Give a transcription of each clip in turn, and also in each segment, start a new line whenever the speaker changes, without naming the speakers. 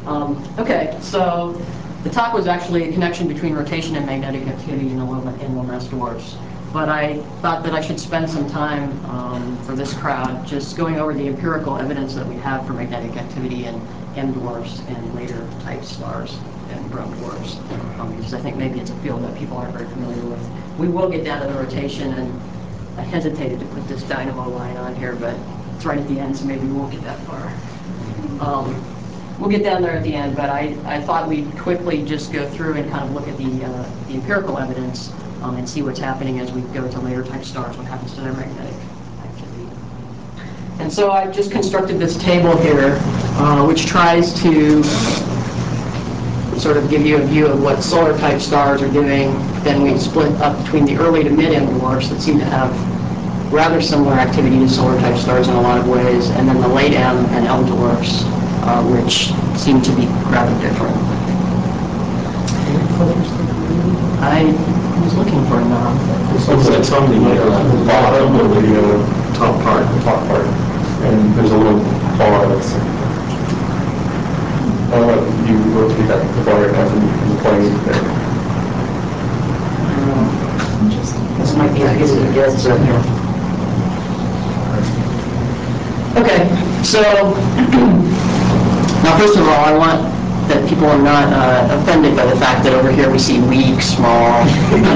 Okay, so the talk was actually a connection between rotation and magnetic activity in low mass dwarfs. But I thought that I should spend some time for this crowd just going over the empirical evidence that we have for magnetic activity in M dwarfs and later type stars and brown dwarfs, because I think maybe it's a field that people aren't very familiar with. We will get down to the rotation, and I hesitated to put this dynamo line on here, but it's right at the end, so maybe we won't get that far. We'll get down there at the end, but I thought we'd quickly just go through and kind of look at the empirical evidence and see what's happening as we go to later type stars, what happens to their magnetic activity. And so I've just constructed this table here, which tries to sort of give you a view of what solar type stars are doing. Then we split up between the early to mid M dwarfs that seem to have rather similar activity to solar type stars in a lot of ways, and then the late M and L dwarfs, which seem to be rather different. I was looking for a knob.
It's on the bottom of the top part. And there's a little bar that's... you rotate the bar as in plane there.
This might be as easy to get, so here. Okay, so now first of all, I want that people are not offended by the fact that over here we see weak, small.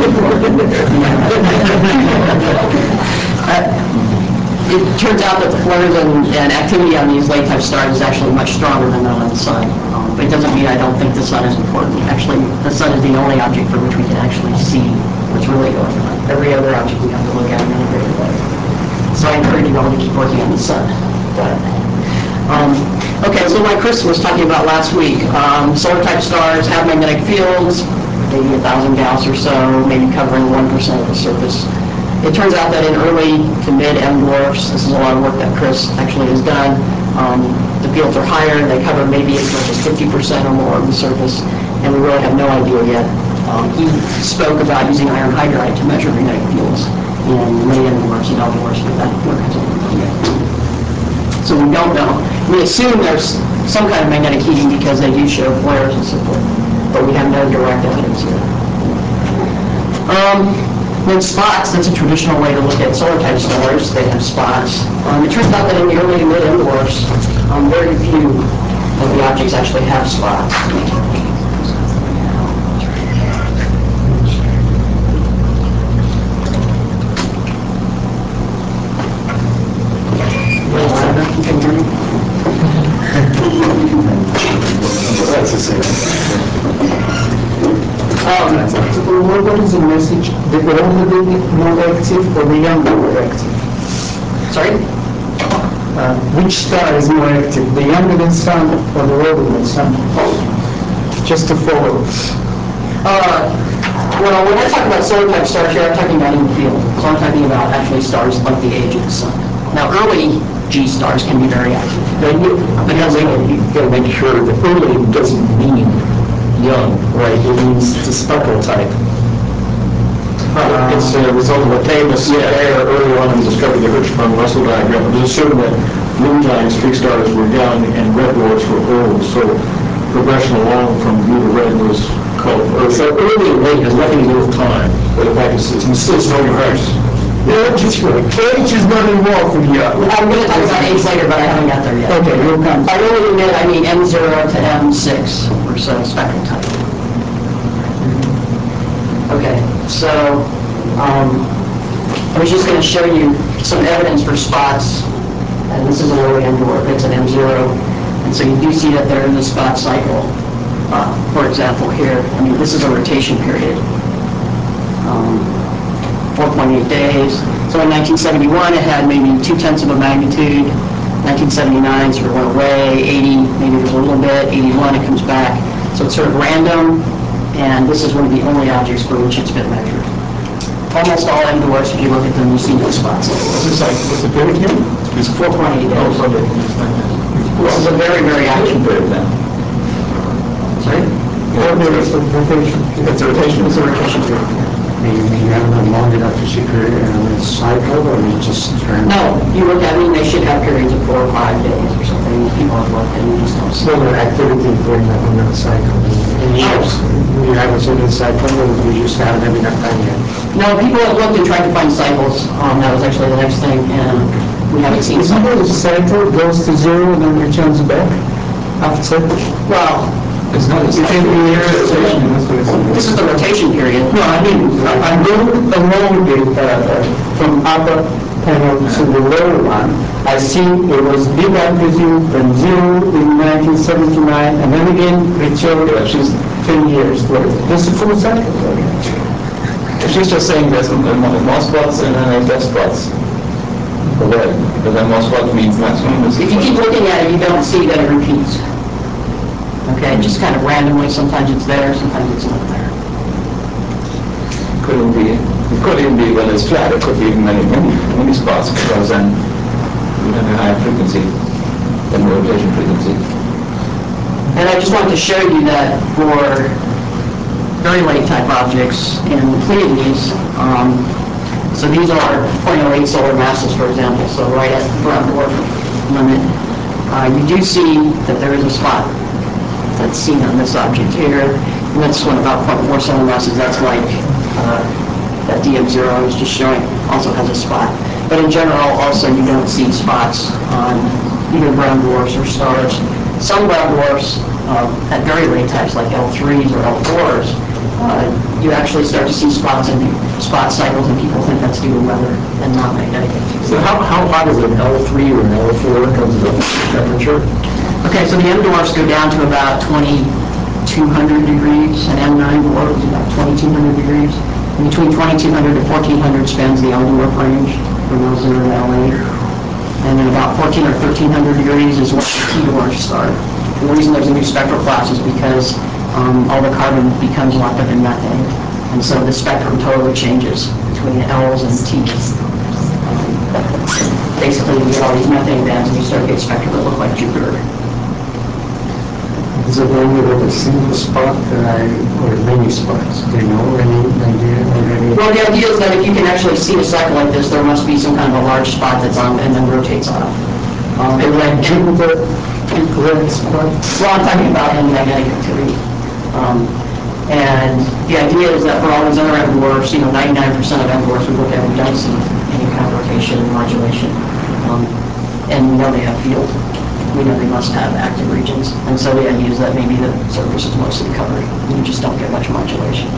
It turns out that the flares and activity on these late type stars is actually much stronger than that on the sun. But it doesn't mean I don't think the sun is important. Actually, the sun is the only object for which we can actually see what's really going on. Every other object we have to look at in an integrated way. So I encourage you all to keep working on the sun. Okay, so like Chris was talking about last week, solar type stars have magnetic fields, maybe 1,000 Gauss or so, maybe covering 1% of the surface. It turns out that in early to mid M dwarfs, this is a lot of work that Chris actually has done, the fields are higher, they cover maybe as much as 50% or more of the surface, and we really have no idea yet. He spoke about using iron hydride to measure magnetic fields in late M dwarfs and L dwarfs, but that work hasn't been done yet. So we don't know. We assume there's some kind of magnetic heating because they do show flares and so forth, but we have no direct evidence yet. Then spots, that's a traditional way to look at solar type stars. They have spots. It turns out that in the early to mid M dwarfs, very few of the objects actually have spots. You can hear me?
That's the same.
What is the message? The older the more active or the younger more active?
Sorry?
Which star is more active? The younger than sun or the older than sun? Just to follow.
Well, when I talk about solar type stars here, I'm talking about in the field. So I'm talking about actually stars like the age of the sun. Now, early G stars can be very active.
You gotta make sure that early doesn't mean young, right? It means it's a speckle type. It's a result of a famous error early on in discovering the Hirschsprung-Russell diagram. It was assumed that blue giant streak stars were young and red dwarfs were old. So progression along from blue to red was called early. So early and late has nothing to do with time, but in fact it's still no reverse.
Age is right. Age is not involved in here.
I'm going to talk about age later, but I haven't got there yet.
Okay, you'll come.
By early to mid, I mean M0 to M6 or so spectral type. Okay, so I was just going to show you some evidence for spots, and this is an early M dwarf. It's an M0, and so you do see that there is a spot cycle. For example, here, I mean, this is a rotation period. 4.8 days. So in 1971, it had maybe 0.2 of a magnitude. 1979 sort of went away. 80, maybe there's a little bit. 81, it comes back. So it's sort of random, and this is one of the only objects for which it's been measured. Almost all M dwarfs, if you look at them, you see no spots.
What's the period here?
It's 4.8 days. This is a very, very active period then. Sorry?
It's a rotation.
It's a rotation.
It's a rotation period.
You have them long enough to see a cycle, or you just turn?
No, you look at, they should have periods of 4 or 5 days or something. People have looked and you just don't see.
So the activity during that one cycle, in years, you have a certain cycle, or you just haven't had enough time yet?
No, people have looked and tried to find cycles. That was actually the next thing, and we haven't seen
Isn't
cycles.
it a cycle goes to zero and then returns back after?
Well,
It's not a cycle.
this is the rotation period.
No, I mean, I'm going along with from upper panel to the lower one. I see it was big amplitude from zero in 1979, and then again returned, which is 10 years later. This is a full cycle.
She's just saying there's more spots and then there's less spots. Red, but then more spots means maximum.
If you keep looking at it, you don't see that it repeats. Okay, just kind of randomly, sometimes it's there, sometimes it's not there.
It could even be when it's flat, it could be many spots, because then you have a higher frequency than the rotation frequency.
And I just wanted to show you that for very late type objects in the Pleiades, so these are 0.08 solar masses, for example, so right at the brown dwarf limit, you do see that there is a spot that's seen on this object here, and that's one about 0.4 solar masses. That's like that DM0 I was just showing also has a spot. But in general, also you don't see spots on either brown dwarfs or stars. Some brown dwarfs at very late types like L3s or L4s, you actually start to see spots and spot cycles, and people think that's due to weather and not magnetic activity.
So how hot is an L3 or an L4 when it comes to the temperature?
Okay, so the M dwarfs go down to about 2,200 degrees, and M9 dwarf is about 2,200 degrees. And between 2,200 to 1,400 spans the L dwarf range from L0 to L8. And then about 1,400 or 1,300 degrees is when T dwarfs start. And the reason there's a new spectral class is because all the carbon becomes locked up in methane. And so the spectrum totally changes between L's and T's. Basically, you get all these methane bands and you start to get spectra that look like Jupiter.
Is it only with a single spot or many spots? Do you know any idea already?
Well, the idea is that if you can actually see a cycle like this, there must be some kind of a large spot that's on and then rotates off.
And like Jupiter, red spot?
Well, I'm talking about in magnetic activity. And the idea is that for all these other M dwarfs, 99% of M dwarfs we look at, we don't see any kind of rotation and modulation. And we know they have field. We know they must have active regions. And so the idea is that maybe the surface is mostly covered. You just don't get much modulation.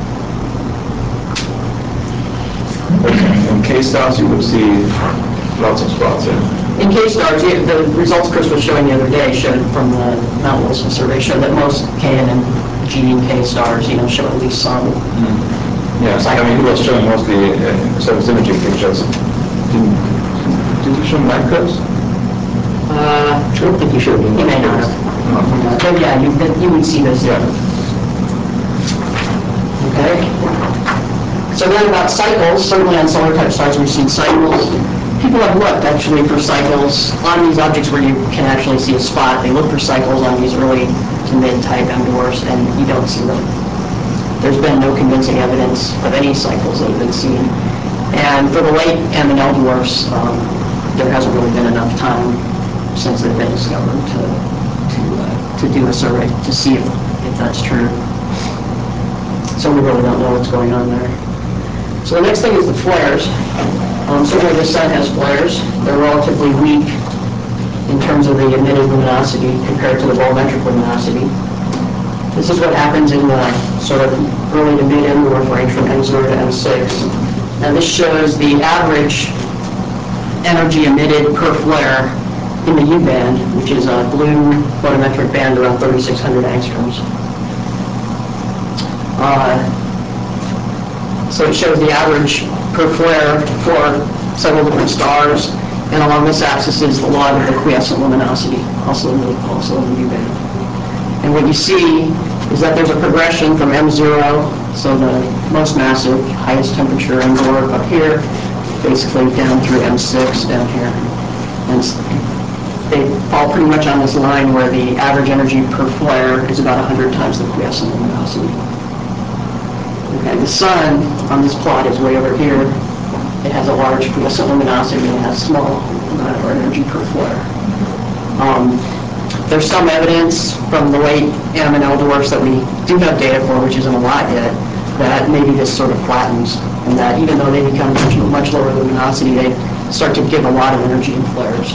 In K-stars you would see lots of spots, yeah.
In K-stars, the results Chris was showing the other day showed from the Mount Wilson survey showed that most K and G and K stars, show at least some.
Yes, I mean, he was showing mostly surface imaging pictures. Did you show light curves?
I don't think you should. He may not have. But yeah, you would see this.
Yeah.
Okay. So then about cycles, certainly on solar type stars we've seen cycles. People have looked actually for cycles on these objects where you can actually see a spot. They look for cycles on these early to mid-type M dwarfs, and you don't see them. There's been no convincing evidence of any cycles that have been seen. And for the late M and L dwarfs, there hasn't really been enough time since they've been discovered to do a survey to see if that's true. So we really don't know what's going on there. So the next thing is the flares. Certainly the sun has flares. They're relatively weak in terms of the emitted luminosity compared to the volumetric luminosity. This is what happens in the sort of early to mid M dwarf range from M0 to M6. Now this shows the average energy emitted per flare in the U band, which is a blue photometric band around 3,600 angstroms. So it shows the average per flare for several different stars, and along this axis is the log of the quiescent luminosity, also in the U band. And what you see is that there's a progression from M0, so the most massive, highest temperature M dwarf up here, basically down through M6 down here. And they fall pretty much on this line where the average energy per flare is about 100 times the quiescent luminosity. Okay, the sun on this plot is way over here. It has a large quiescent luminosity and has small amount of energy per flare. There's some evidence from the late M and L dwarfs that we do have data for, which isn't a lot yet, that maybe this sort of flattens, and that even though they become much lower luminosity, they start to give a lot of energy in flares.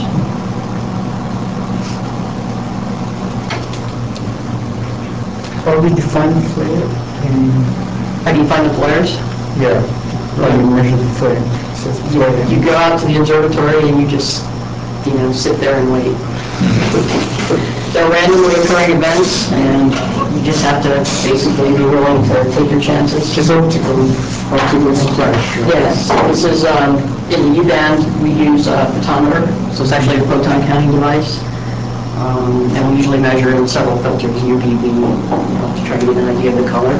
How do you define the flare?
How do you find the flares?
Yeah, how do you measure the flare? It says flare.
You go out to the observatory and you just, sit there and wait. They're randomly occurring events, and you just have to basically be willing to take your chances.
Just optical flash.
Yes, this is, in the U-band, we use a photometer, so it's actually a photon counting device. And we usually measure in several filters, UV, to try to get an idea of the color.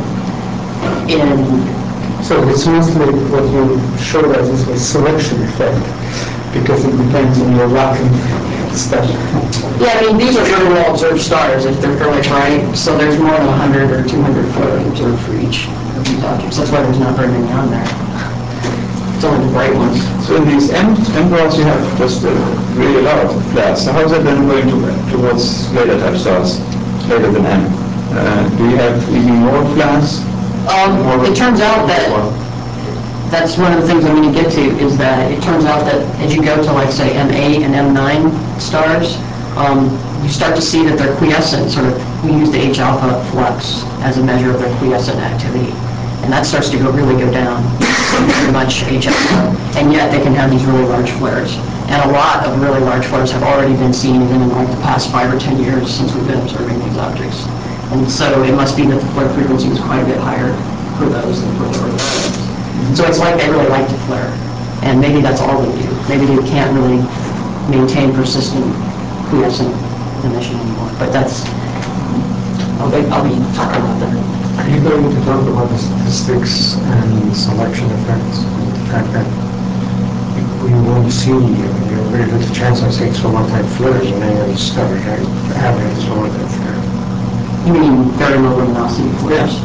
So it's mostly what you showed us is a selection effect, because it depends on your luck and stuff.
Yeah, these are very well observed stars if they're fairly bright, so there's more than 100 or 200 flares observed for each of these objects. That's why there's not very many on there. It's only the bright ones.
So in these M balls you have just really a lot of flares. So how is it then going towards later type stars, later than M? Do you have even more flares?
It turns out that that's one of the things I'm going to get to, is that it turns out that as you go to, like, say, M8 and M9 stars, you start to see that they're quiescent, we use the H-alpha flux as a measure of their quiescent activity. And that starts to really go down, pretty much H-alpha, and yet they can have these really large flares. And a lot of really large flares have already been seen even in like the past 5 or 10 years since we've been observing these objects. And so it must be that the flare frequency is quite a bit higher for those than for the early ones. So it's like they really like to flare. And maybe that's all they do. Maybe they can't really maintain persistent quiescent emission anymore. But that's, I'll be talking about that.
Are you going to talk about the statistics and selection effects? The fact that we won't see, you have very little chance of seeing solar type flares in any of the stars, right? Average solar type flare.
You mean very low luminosity flares?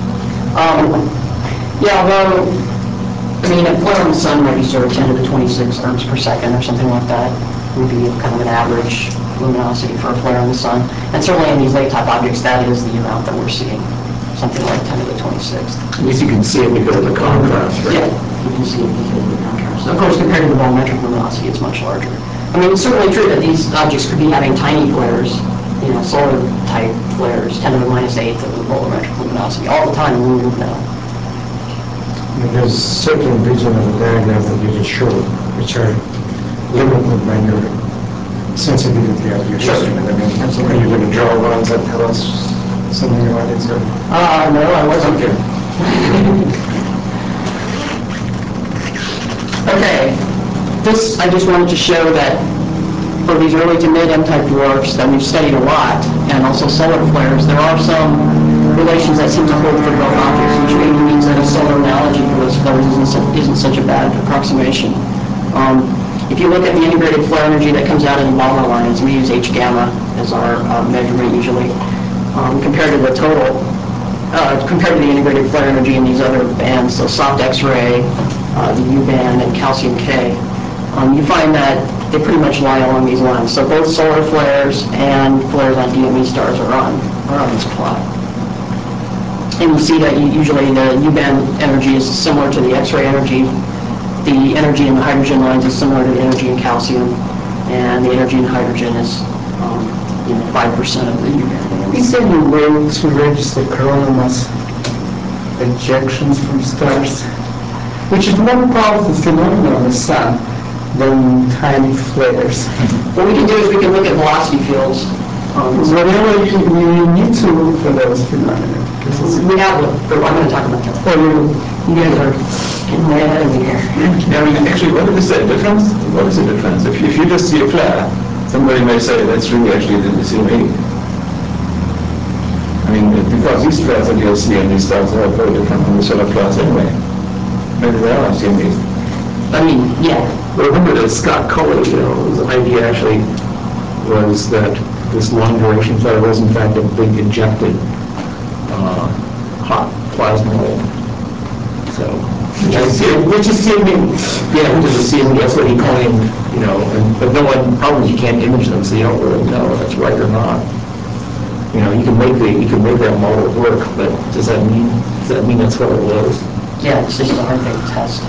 Yeah, although, a flare on the sun might be sort of 10 to the 26 erms per second or something like that. Would be kind of an average luminosity for a flare on the sun. And certainly in these late type objects, that is the amount that we're seeing. Something like 10 to the 26th.
At least you can see it because of the contrast, right?
Yeah, you can see it because of the contrast. Of course, compared to the volumetric luminosity, it's much larger. It's certainly true that these objects could be having tiny flares, solar type flares, 10 to the minus 8th of the volumetric luminosity all the time, and we wouldn't know.
There's certain regions of the diagram that you just showed, which are limited by your sensitivity of your instrument. Are you going to draw ones that tell us something about it?
No, I wasn't.
Okay.
Okay, this, I just wanted to show that for these early to mid M-type dwarfs that we've studied a lot, and also solar flares, there are some relations that seem to hold for both objects, which maybe means that a solar analogy for those flares isn't such a bad approximation. If you look at the integrated flare energy that comes out in the Balmer lines, we use H-gamma as our measurement usually, compared to the total, compared to the integrated flare energy in these other bands, so soft X-ray, the U-band, and calcium K. You find that they pretty much lie along these lines. So both solar flares and flares on DME stars are on this plot. And you see that usually the U-band energy is similar to the X-ray energy. The energy in the hydrogen lines is similar to the energy in calcium, and the energy in hydrogen is 5% of the U-band.
Is there any way to register coronal mass ejections from stars, which is more powerful phenomenon on the sun than tiny flares?
What we can do is we can look at velocity fields.
Whatever you need to look for those phenomena.
We have them, but I'm going to talk about that. You guys are getting way ahead of me here.
Actually, what is the difference? What is the difference? If you just see a flare, somebody may say that's really actually the CME. Because these flares that you'll see in these stars are very different from the solar flares anyway. Maybe they are CMEs.
Yeah.
But remember that Scott Collardale's idea actually was that this long duration flare was in fact a big ejected hot plasma hole.
So,
Which is still me.
yeah, which is a season, that's what he claimed, but no one, probably you can't image them, so you don't really know if that's right or not. You can make that model work, but does that mean that's what it was?
Yeah, it's just a hard thing to test.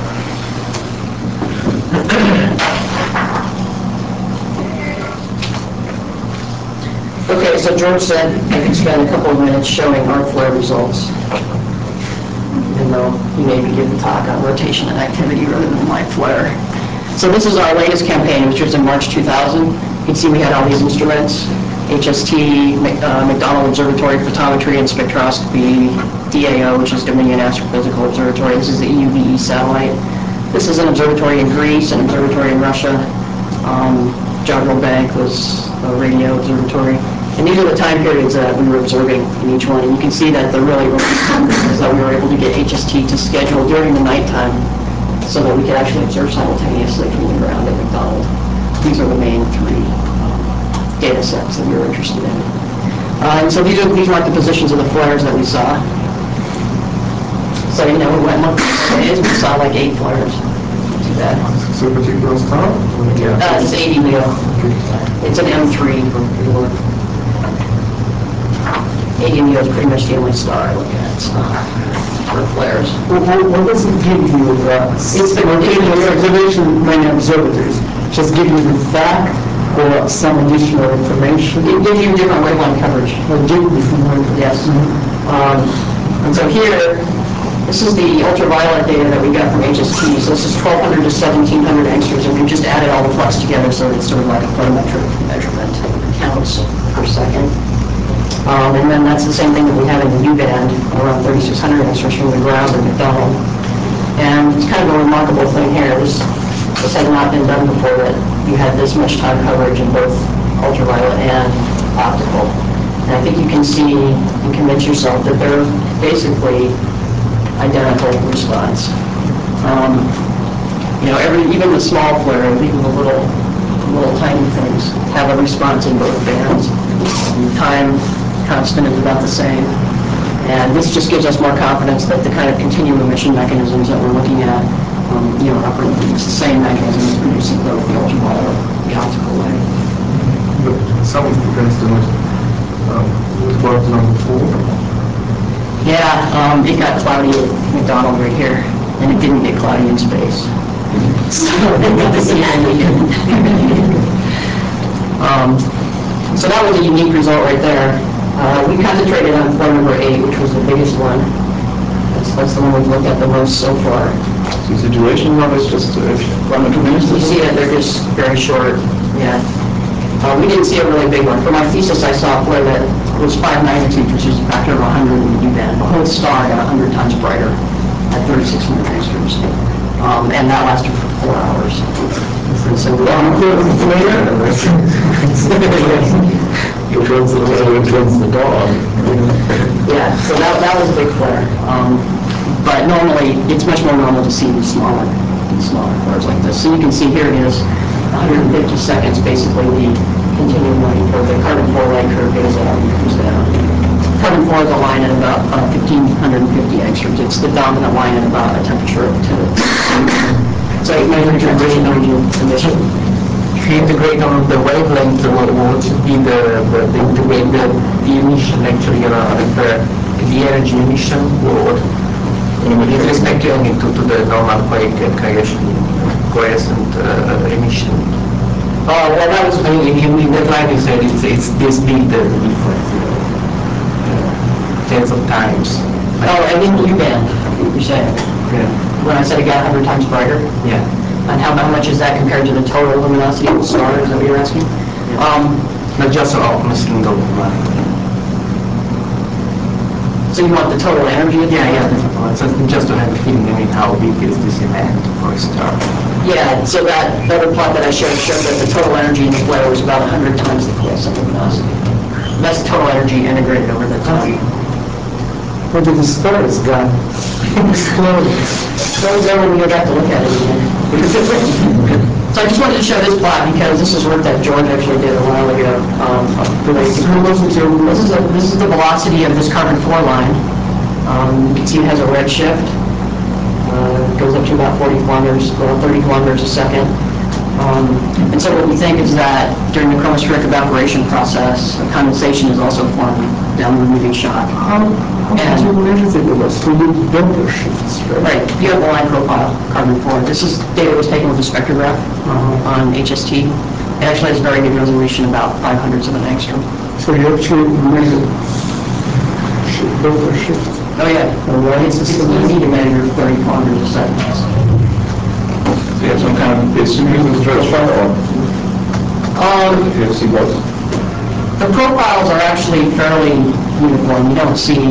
Okay, so George said I could spend a couple of minutes showing our flare results, even though he made me give the talk on rotation and activity rather than my flare. So this is our latest campaign, which was in March 2000. You can see we had all these instruments: HST, McDonald Observatory Photometry and Spectroscopy, DAO, which is Dominion Astrophysical Observatory. This is the EUVE satellite. This is an observatory in Greece, an observatory in Russia. Jodrell Bank was a radio observatory. And these are the time periods that we were observing in each one. And you can see that the really is that we were able to get HST to schedule during the nighttime so that we could actually observe simultaneously from the ground at McDonald. These are the main three data sets that we were interested in. And so these mark the positions of the flares that we saw. So, we went monthly days, we saw like 8 flares. Not too bad.
So a particular star?
It's 80 Leo. It's an M3 for people. 80 Leo is pretty much the only star I look at for flares.
What does it give you?
It's the
observation many observatories. Just give you the fact or some additional information?
It gives you different wavelength coverage. Yes. And so here, this is the ultraviolet data that we got from HST. So this is 1200 to 1700 angstroms, and we just added all the flux together, so it's sort of like a photometric measurement, counts per second. And then that's the same thing that we have in the U-band, around 3600 angstroms from the ground at McDonald. And it's kind of a remarkable thing here. This had not been done before, that you had this much time coverage in both ultraviolet and optical. And I think you can see and convince yourself that they're basically identical response. Even the small flare, even the little tiny things, have a response in both bands. Time constant is about the same. And this just gives us more confidence that the kind of continuum emission mechanisms that we're looking at, it's the same mechanism as producing both the ultraviolet and the optical light.
But some of the estimates was about number 4.
Yeah, it got cloudy at McDonald right here, and it didn't get cloudy in space. So they got to see it, and we couldn't. So that was a unique result right there. We concentrated on flare number 8, which was the biggest one. That's the one we've looked at the most so far.
So the duration of it's just 1 or 2 minutes?
You see that they're just very short. Yeah. We didn't see a really big one. For my thesis, I saw a flare that was 5 magnitudes, which is a factor of 100 in the U-band. The whole star got 100 times brighter at 3600 angstroms. And that lasted for 4 hours. So the flare.
Which one's the dog?
Yeah, so that was a big flare. But normally, it's much more normal to see these smaller flares like this. So you can see here it is, 150 seconds, basically the continuum line, or the carbon-4 light curve goes up and comes down. Carbon-4 is a line at about 1550 angstroms. It's the dominant line at about a temperature of 2. So you measure your radiant energy emission.
If you integrate on the wavelength, what should be the emission actually refer the energy emission, or with respect to the normal quiescent emission?
Well, that was,
in that line you said it's this big the difference, tens of times.
I mean U-band, you're saying.
Yeah.
When I said it got 100 times brighter?
Yeah.
And how much is that compared to the total luminosity of the star? Is that what you're asking?
Not just on a single line.
So you want the total energy?
Yeah. So just to have a feeling, how big is this event for a star?
Yeah, so that other plot that I showed that the total energy in the flare was about 100 times the quiescent luminosity. That's total energy integrated over the time.
What did the stars got? Exploded.
That was there when we go back to look at it again. So I just wanted to show this plot because this is work that George actually did a while ago. This is the velocity of this carbon-4 line. You can see it has a red shift. It goes up to about 40 kilometers, 30 kilometers a second. And so what we think is that during the chromospheric evaporation process, condensation is also forming down the removing shock.
How did you measure the velocity? You need Doppler shifts, right?
Right, you have the line profile, carbon-4. This is data that was taken with a spectrograph on HST. It actually has very good resolution, about 500ths of an angstrom.
So you actually measure Doppler shifts.
Oh yeah, it's easy to measure 30 kilometers a second.
So you have some kind of, it's using the profile or if you see both?
The profiles are actually fairly uniform. You don't see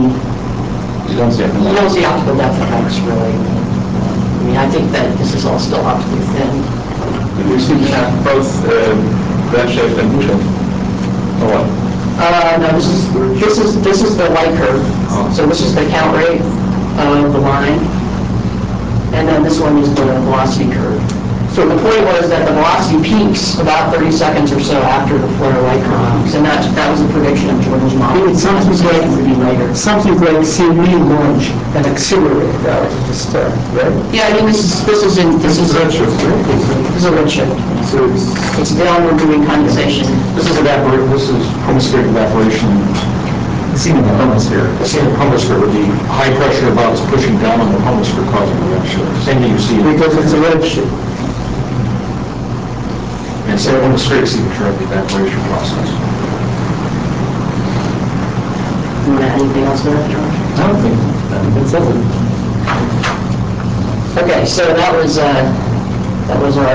optical depth effects really. I mean, I think that this is all still optically thin.
You seem to have both redshift and blueshift. Or what?
No, this is the light curve. So this is the count rate of the line, and then this one is the velocity curve. So the point was that the velocity peaks about 30 seconds or so after the flare light curve peaks, and that was a prediction of Jordan's model.
It's something like,
It would be later.
something like CV launch and accelerate out of the star, right?
Yeah, I mean this is redshift. This is a redshift.
So
It's downward moving condensation.
this is chromospheric evaporation.
It's in the chromosphere.
It's in the chromosphere with the high pressure above is pushing down on the chromosphere causing the redshift. Same thing you see.
Because it's a redshift.
And so chromosphere signature of the evaporation process.
You want to add anything else to that, George?
I don't think that says it.
Okay, so that was our.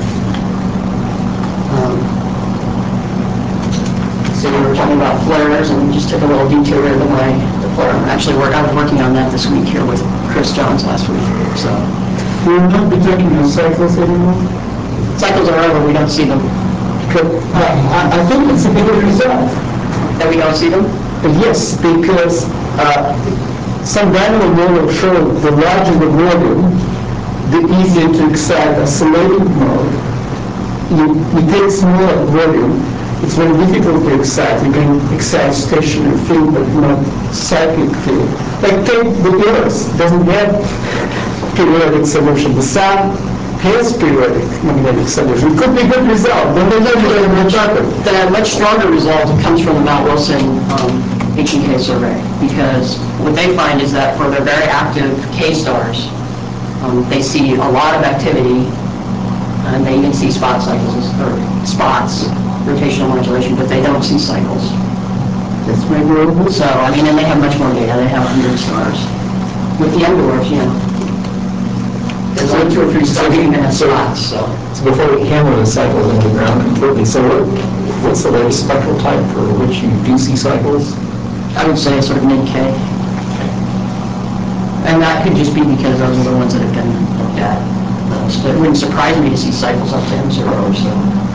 So we were talking about flares, and we just took a little detour to the flare. Actually, I was working on that this week here with Chris Johns last week. So
We will not be talking about cycles anymore.
cycles are over. We don't see them.
I think it's a good result.
That we don't see them.
Yes, because some dynamo model showed the larger the volume, the easier to excite oscillating mode. You take smaller volume, it's very difficult to excite. You can excite stationary field, but not cyclic field. Like take the Earth, doesn't have periodic solution. The Sun has periodic magnetic solution. It could be a good result. Then they don't really much happen.
The much stronger result comes from the Mount Wilson H&K survey, because what they find is that for their very active K-stars, they see a lot of activity, and they even see spot cycles, or spots, rotational modulation, but they don't see cycles.
That's my goal.
So, I mean, and they have much more data. They have 100 stars. With the M dwarfs, there's only 2 or 3 stars even have spots, so.
So before we hammer the cycles into the ground completely, so what's the latest spectral type for which you do see cycles?
I would say sort of mid-K. And that could just be because those are the ones that have been looked at. So it wouldn't surprise me to see cycles up to M0 or so.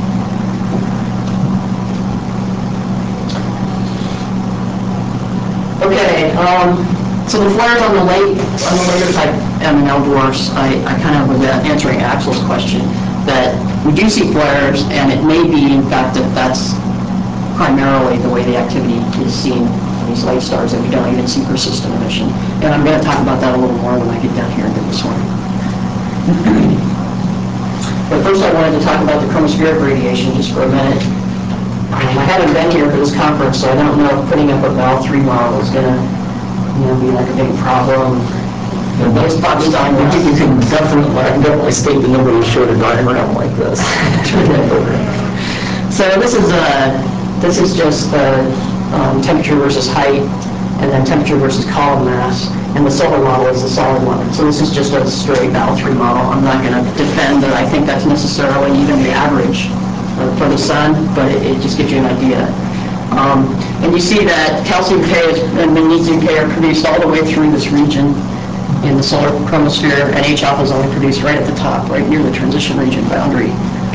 Okay, so the flares on the later type M and L dwarfs, I kind of was answering Axel's question, that we do see flares, and it may be, in fact, that that's primarily the way the activity is seen in these light stars, that we don't even see persistent emission. And I'm going to talk about that a little more when I get down here into this one. But first I wanted to talk about the chromospheric radiation just for a minute. I haven't been here for this conference, so I don't know if putting up a Val3 model is going to be like a big problem. But it's probably time
You can definitely state the number we showed a diagram like this.
So this is just temperature versus height, and then temperature versus column mass, and the solar model is the solid one. So this is just a straight Val3 model. I'm not going to defend that I think that's necessarily even the average for the sun, but it just gives you an idea. And you see that calcium K and magnesium K are produced all the way through this region in the solar chromosphere, and H alpha is only produced right at the top, right near the transition region boundary.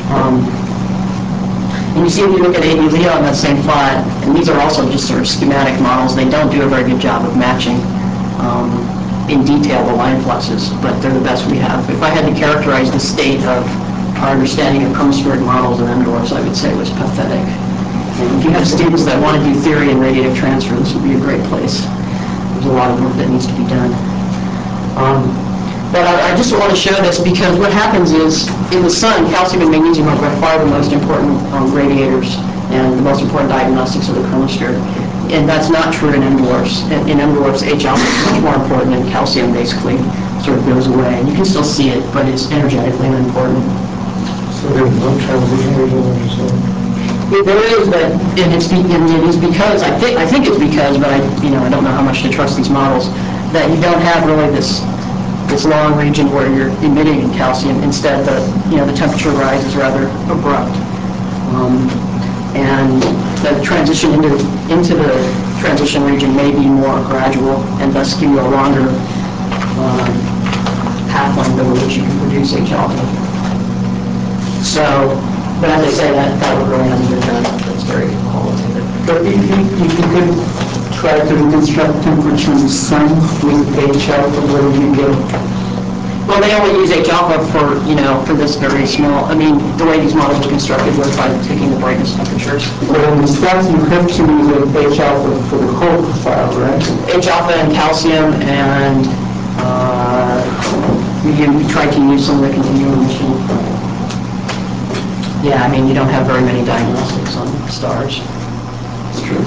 And you see, if you look at AB Leo on that same plot, and these are also just sort of schematic models, they don't do a very good job of matching in detail the line fluxes, but they're the best we have. If I had to characterize the state of our understanding of chromospheric models and M dwarfs, I would say it was pathetic. And if you have students that want to do theory and radiative transfer, this would be a great place. There's a lot of work that needs to be done. But I just want to show this because what happens is, in the sun, calcium and magnesium are by far the most important radiators and the most important diagnostics of the chromosphere. And that's not true in M dwarfs. In M dwarfs, H-alpha is much more important, and calcium basically sort of goes away. And you can still see it, but it's energetically unimportant.
So there's no transition region, as you said?
There is, but and it is because I think it's because, but I don't know how much to trust these models, that you don't have really this long region where you're emitting calcium. Instead, the temperature rise is rather abrupt, and the transition into the transition region may be more gradual and thus give you a longer path length over which you can produce H-alpha. So, but as I say, that work really hasn't been done. It's very qualitative.
But if you could try to reconstruct temperature in the sun with H-alpha, what would you get?
Well, they only use H-alpha for this very small, the way these models are constructed was by taking the brightness temperatures.
But in the stars, you have to use H-alpha for the whole profile, right?
H-alpha and calcium, and we tried to use some of the continuum emission. Yeah, you don't have very many diagnostics on stars. It's true.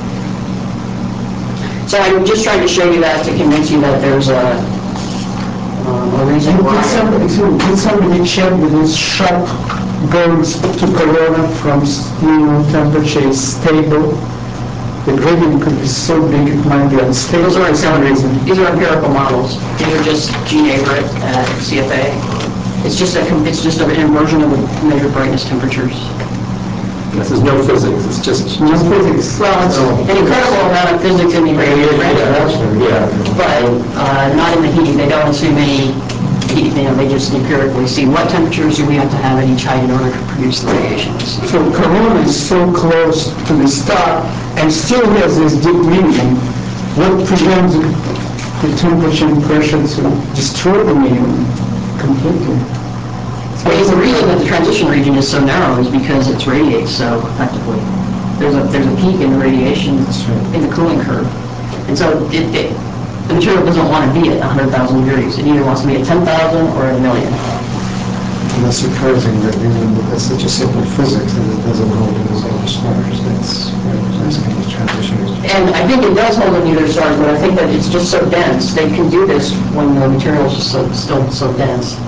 So I'm just trying to show you that to convince you that there's a reason why.
Did somebody check that this sharp goes to corona from temperature is stable? The gradient could be so big it might be unstable.
These are empirical models. These are just Gene Averett at CFA. It's just an inversion of the measured brightness temperatures.
This is no physics, it's just...
No physics.
Well, it's an incredible amount of physics in the radiator, but not in the heat. They don't assume any heat. They just empirically see what temperatures do we have to have at each height in order to produce the radiations.
So corona is so close to the star and still has this deep medium. What prevents the temperature and pressure to destroy the medium completely?
The reason that the transition region is so narrow is because it radiates so effectively. There's a peak in the radiation in the cooling curve, and so the material doesn't want to be at 100,000 degrees. It either wants to be at 10,000 or at 1 million.
And that's surprising that even that's such a simple physics that it doesn't hold in these other stars. That's kind of transition.
And I think it does hold in neither stars, but I think that it's just so dense. They can do this when the material is just still so dense.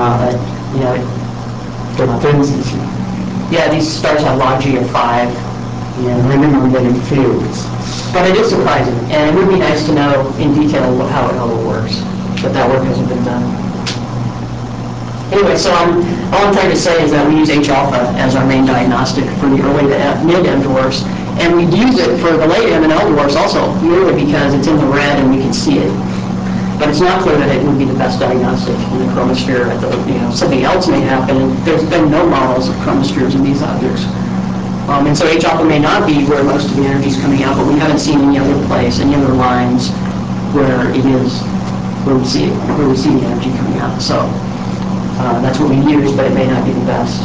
The density.
Yeah, these stars have log G of 5.
Minimum getting fields.
But it is surprising, and it would be nice to know in detail how it all works, but that work hasn't been done. Anyway, so all I'm trying to say is that we use H-alpha as our main diagnostic for the early to mid-M dwarfs, and we use it for the late M and L dwarfs also, merely because it's in the red and we can see it. But it's not clear that it would be the best diagnostic in the chromosphere. Something else may happen, and there's been no models of chromospheres in these objects. And so H-alpha may not be where most of the energy is coming out, but we haven't seen any other place, any other lines where it is, where we see the energy coming out. So that's what we use, but it may not be the best.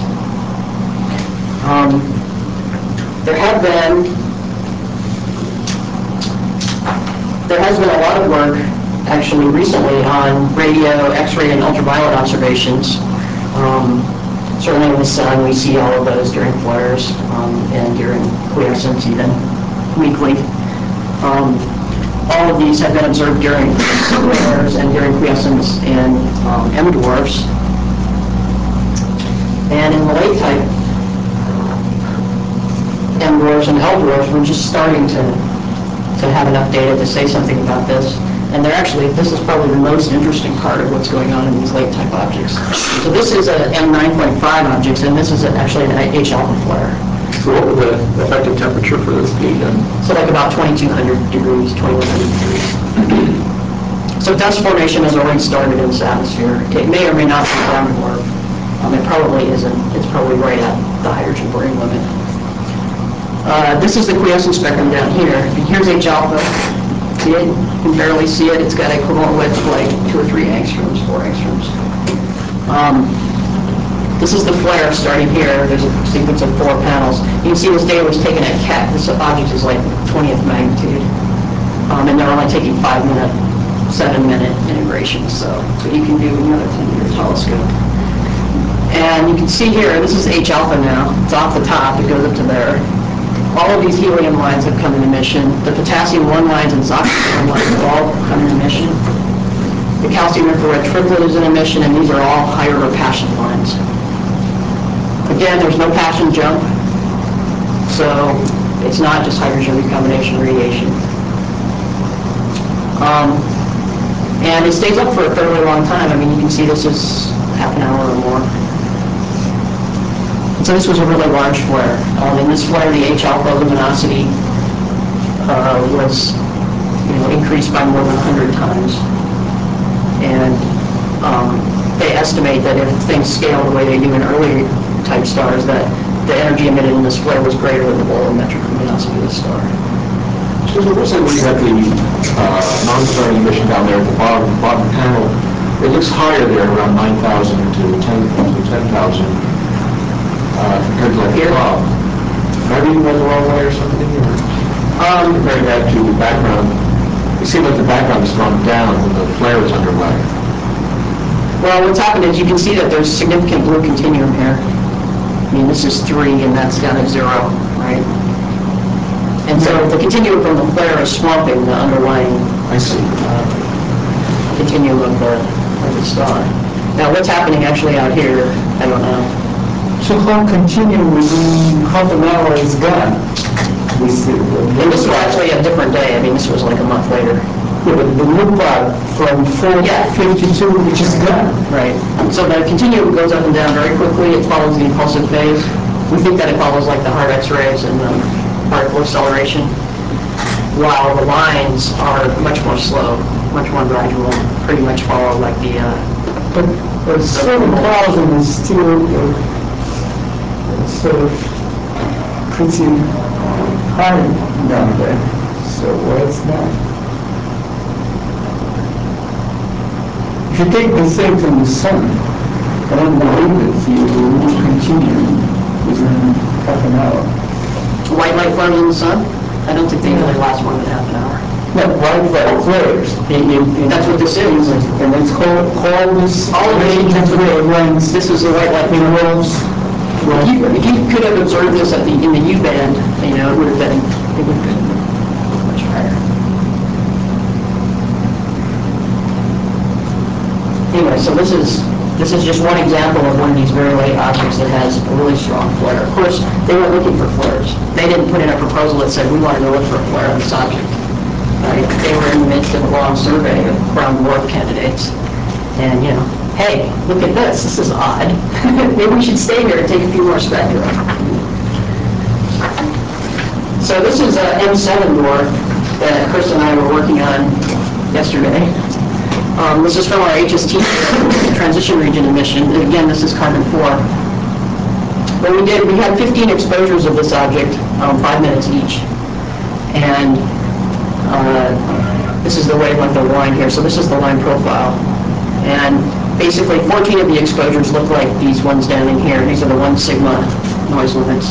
There has been a lot of work, actually recently, on radio, X-ray, and ultraviolet observations. Certainly in the sun, we see all of those during flares and during quiescence, even weekly. All of these have been observed during flares and during quiescence in M dwarfs. And in the late type M dwarfs and L dwarfs, we're just starting to have enough data to say something about this. And this is probably the most interesting part of what's going on in these late type objects. So this is an M9.5 object, and this is actually an H-alpha flare.
So what would the effective temperature for this be then?
So like about 2,200 degrees, 2,100 degrees. So dust formation has already started in this atmosphere. It may or may not be brown dwarf. It probably isn't. It's probably right at the hydrogen boring limit. This is the quiescent spectrum down here. And here's H-alpha. See it? You can barely see it. It's got an equivalent width of like 2 or 3 angstroms, 4 angstroms. This is the flare starting here. There's a sequence of 4 panels. You can see this data was taken at CAT. This object is like 20th magnitude. And they're only taking 5-minute 7-minute integration, so you can do another 10-meter telescope. And you can see here, this is H alpha now. It's off the top, it goes up to there. All of these helium lines have come in emission. The potassium 1 lines and oxygen 1 lines have all come in emission. The calcium infrared triplet is in emission, and these are all high order passion lines. Again, there's no passion jump, so it's not just hydrogen recombination radiation. And it stays up for a fairly long time. I mean, you can see this is half an hour or more. So this was a really large flare. In this flare, the H alpha luminosity was increased by more than 100 times. And they estimate that if things scale the way they do in early type stars, that the energy emitted in this flare was greater than the volumetric luminosity of the star.
So it looks like we got the non-flaring emission down there at the bottom panel. It looks higher there, around 9,000 to 10,000, compared to like the top. Am I reading that the wrong way or something? Comparing that to the background, it seems like the background has gone down when the flare is underway.
Well, what's happened is you can see that there's significant blue continuum here. I mean, this is 3 and that's down at 0, right? And so the continuum from the flare is swamping the underlying continuum of the star. Now, what's happening actually out here, I don't know.
So how continuum within half an hour is gone?
And this was actually a different day. I mean, this was like a month later.
Yeah, but the blue part from 452, which is gone.
Right. So the continuum goes up and down very quickly. It follows the impulsive phase. We think that it follows like the hard X-rays and the particle acceleration, while the lines are much more slow, much more gradual, pretty much follow like the...
But 7,000 is still sort of pretty high down there. So what's that? If you take the same from the sun, I don't believe that you will continue within half an hour.
White light flares in the sun? I don't think they usually last more than half an hour.
No, white light flares.
That's what this is.
And it's called this.
All of these
wavelengths.
This is the white light flare. If you could have observed this in the U band, it would have been much higher. Anyway, so this is just one example of one of these very late objects that has a really strong flare. Of course, they weren't looking for flares. They didn't put in a proposal that said, we want to go look for a flare on this object. Right? They were in the midst of a long survey of brown dwarf candidates. And, hey, look at this. This is odd. Maybe we should stay here and take a few more spectra. So this is a M7 dwarf that Chris and I were working on yesterday. This is from our HST transition region emission. And again, this is carbon-4. What we did, we had 15 exposures of this object, 5 minutes each. And this is the wavelength of the line here. So this is the line profile. And basically, 14 of the exposures look like these ones down in here. These are the 1 sigma noise limits.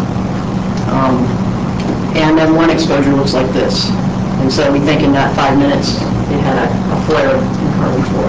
And then one exposure looks like this. And so we think in that 5 minutes, it had a flare in carbon-4.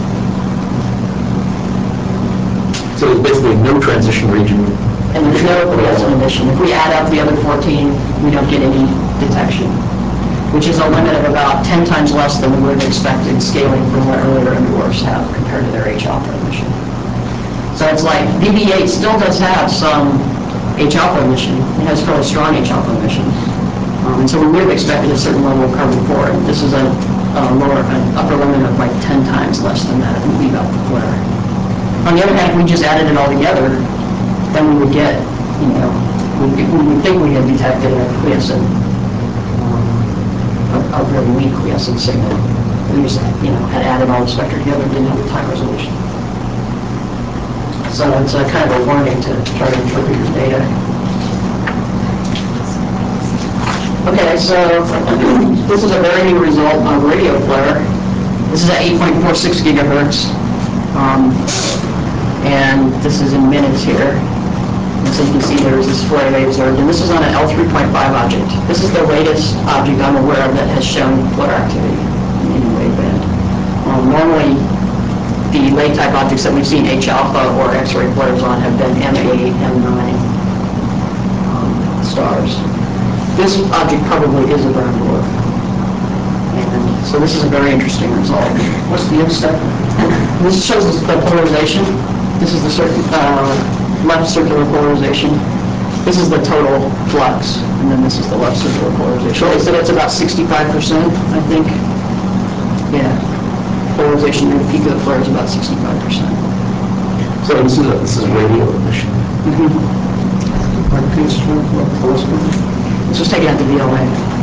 So there's basically no transition region.
And there's no quiescent emission. If we add up the other 14, we don't get any detection, which is a limit of about 10 times less than we would have expected, scaling from what earlier M dwarfs have compared to their H alpha emission. So it's like BB8 still does have some H alpha emission. It has fairly strong H alpha emission. And so we would have expected a certain level of carbon-4. And this is an upper limit of like 10 times less than that if we leave out the flare. On the other hand, if we just added it all together, then we would get, we would think we had detected a quiescent, a very weak quiescent signal. We just, had added all the spectra together and didn't have the time resolution. So it's a kind of a warning to try to interpret your data. Okay, so this is a very new result of radio flare. This is at 8.46 gigahertz. And this is in minutes here. And so you can see there's this flare they observed. And this is on an L3.5 object. This is the latest object I'm aware of that has shown flare activity in any waveband. Normally, the lake-type objects that we've seen H-alpha or X-ray flares on have been M8, M9 stars. This object probably is a brown dwarf. And so this is a very interesting result. What's the next step? This shows us the polarization. This is the left circular polarization. This is the total flux, and then this is the left circular polarization. They said it's about 65%, I think. Yeah. Polarization at the peak of the flare is about 65%.
So this is radio emission.
This was taken at the VLA.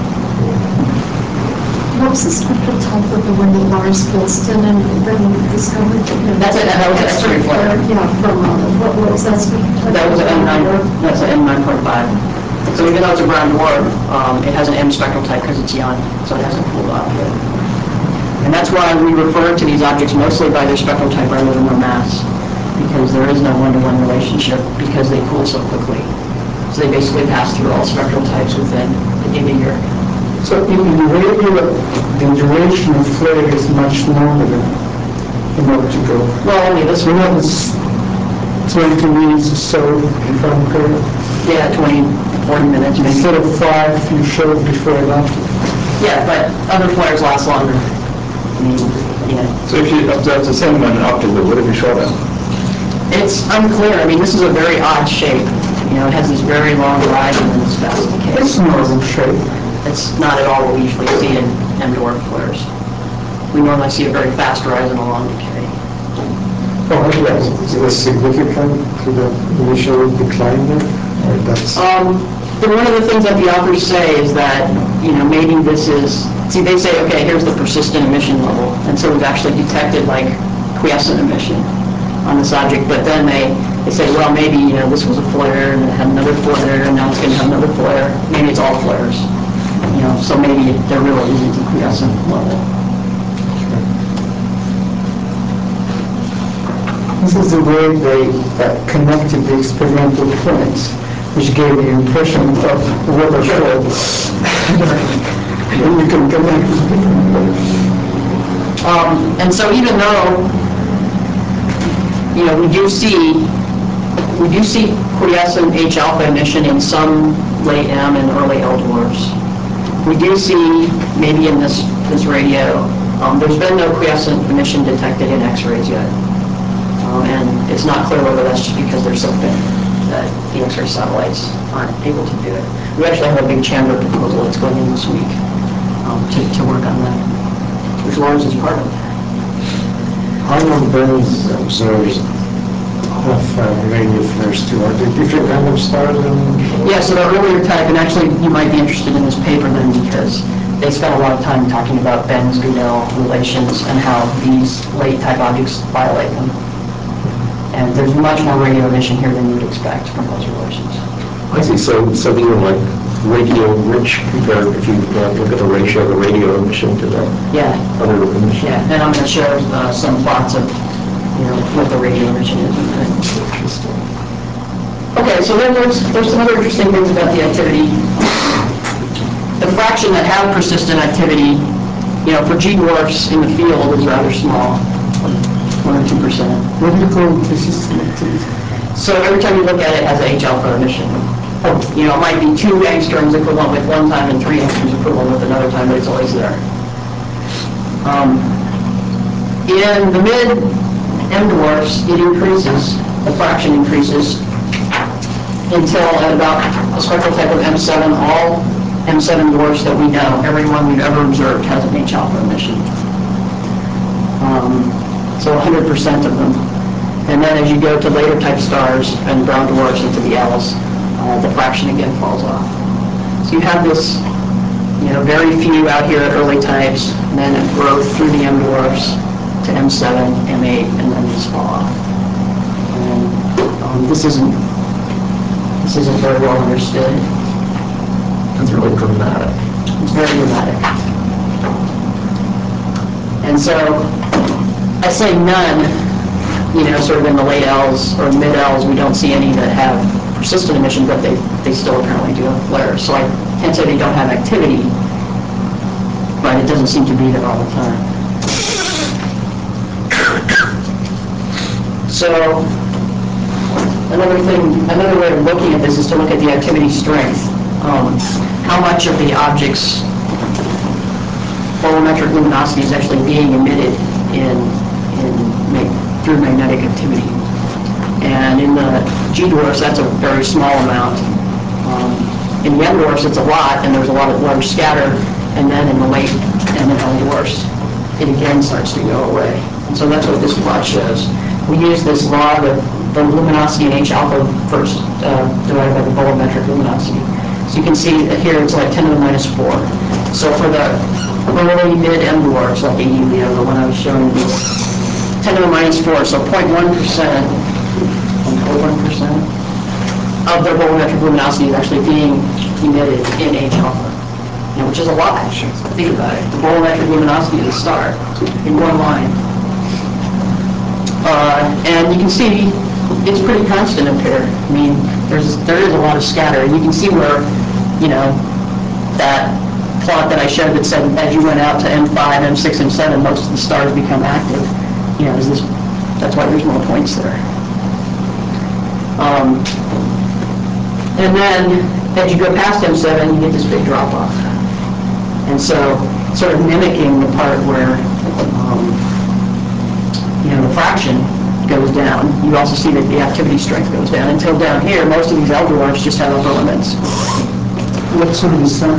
What was the spectral type of the one that Lars Bilston and then discovered?
That was an X-ray flare.
Yeah, from, what was that spectral type?
That was an M9, that's an M9.5. So even though it's a brown dwarf, it has an M spectral type because it's young, so it hasn't cooled off yet. And that's why we refer to these objects mostly by their spectral type rather than their mass, because there is no one-to-one relationship because they cool so quickly. So they basically pass through all spectral types within a year.
So in radio, the duration of flare is much longer than optical.
Well, only this
We
one.
have this 20 minutes or so, if I'm correct.
Yeah, 20, 40 minutes maybe.
Instead of 5 you showed before and after.
Yeah, but other flares last longer. I mean, yeah.
So if you observe the same one optically, what if you show them?
It's unclear. I mean, this is a very odd shape. You know, it has this very long rise and then this fast decay.
It's normal shape.
It's not at all what we usually see in M-dwarf flares. We normally see a very fast rise and a long decay.
Oh, yes. Is it significant to the initial decline there? Or that's...
One of the things that the authors say is that, you know, maybe this is, see, they say, okay, here's the persistent emission level, and so we've actually detected, like, quiescent emission on this object, but then they say, well, maybe, you know, this was a flare, and it had another flare, and now it's going to have another flare. Maybe it's all flares, you know, so maybe there really isn't a quiescent level.
This is the way they connected the experimental points, which gave the impression of waterfall. And you can connect different ways.
And so even though, you know, we do see quiescent H-alpha emission in some late M and early L dwarfs. We do see, maybe in this radio, there's been no quiescent emission detected in X-rays yet. And it's not clear whether that's just because they're so thin that the X-ray satellites aren't able to do it. We actually have a big Chandra proposal that's going in this week to work on that, which Lars is part of.
How long Ben's observers of radio flares too? Are they different kind of stars?
Yeah, so the earlier type, and actually you might be interested in this paper then because they spent a lot of time talking about Benz-Goodell relations and how these late type objects violate them. And there's much more radio emission here than you would expect from those relations.
I see, so these are like radio-rich compared, if you look at the ratio of the radio emission to the
Yeah,
other emission.
yeah, and I'm going to show some plots of, you know, what the radio emission is. Okay, so then there's some other interesting things about the activity. The fraction that have persistent activity, you know, for G-dwarfs in the field is rather small, 1 or 2%.
What do you call persistent activity?
So every time you look at it, it has a H-alpha emission. You know, it might be 2 angstroms equivalent with one time and 3 angstroms equivalent with another time, but it's always there. In the mid-M dwarfs, it increases, the fraction increases, until at about a spectral type of M7, all M7 dwarfs that we know, every one we've ever observed has an H-alpha emission. So 100% of them. And then as you go to later type stars and brown dwarfs into the L's, the fraction again falls off. So you have this, you know, very few out here at early types, and then a growth through the M dwarfs to M7, M8, and then these fall off. And this isn't very well understood.
It's really dramatic.
It's very dramatic. And so I say none, you know, sort of in the late L's or mid L's, we don't see any that have persistent emission, but they still apparently do have flares. So I can't say they don't have activity, but it doesn't seem to be there all the time. So another way of looking at this is to look at the activity strength. How much of the object's bolometric luminosity is actually being emitted through magnetic activity. And in the G dwarfs, that's a very small amount. In the M dwarfs, it's a lot, and there's a lot of large scatter. And then in the late and in L dwarfs, it again starts to go away. And so that's what this plot shows. We use this log of the luminosity in H alpha first divided by the bolometric luminosity. So you can see that here it's like 10 to the minus 4. So for the early mid M dwarfs, like AUVO, the one I was showing you, 10 to the minus 4, so 0.1%, 0.1% of their bolometric luminosity is actually being emitted in H alpha, which is a lot. Think about it. The bolometric luminosity of the star in one line. And you can see it's pretty constant up here. I mean, there is a lot of scatter, and you can see where, that plot that I showed that said as you went out to M5, M6, M7, most of the stars become active. That's why there's more points there. And then as you go past M7, you get this big drop off. And so, sort of mimicking the part where the fraction goes down, you also see that the activity strength goes down until down here, most of these L dwarfs just have upper limits.
What's sort of the sun?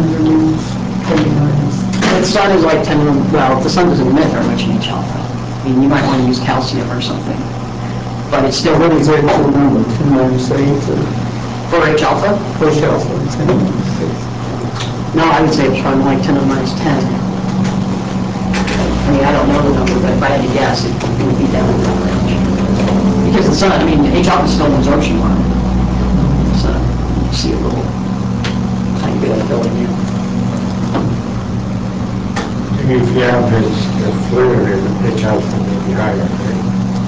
The sun is like 10 to the, well, the sun doesn't emit very much in H alpha. I mean, you might want to use calcium or something. But it's still really
Is
very
it
cool.
10 minus 8?
For H alpha?
For H alpha, 10 minus 6.
No, I would say it's probably like 10 to the minus 10. I mean, I don't know the number, but if I had to guess, it would be down in that range. Because the sun, I mean, H alpha is still an absorption line. So you see a little tiny bit of filling in.
If you average the flare in H alpha, will be higher, right?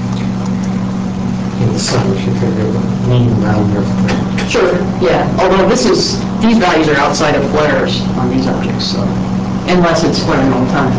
In the sun, if you take the mean value of the...
Sure, yeah. Although these values are outside of flares on these objects, so unless it's flaring all the time.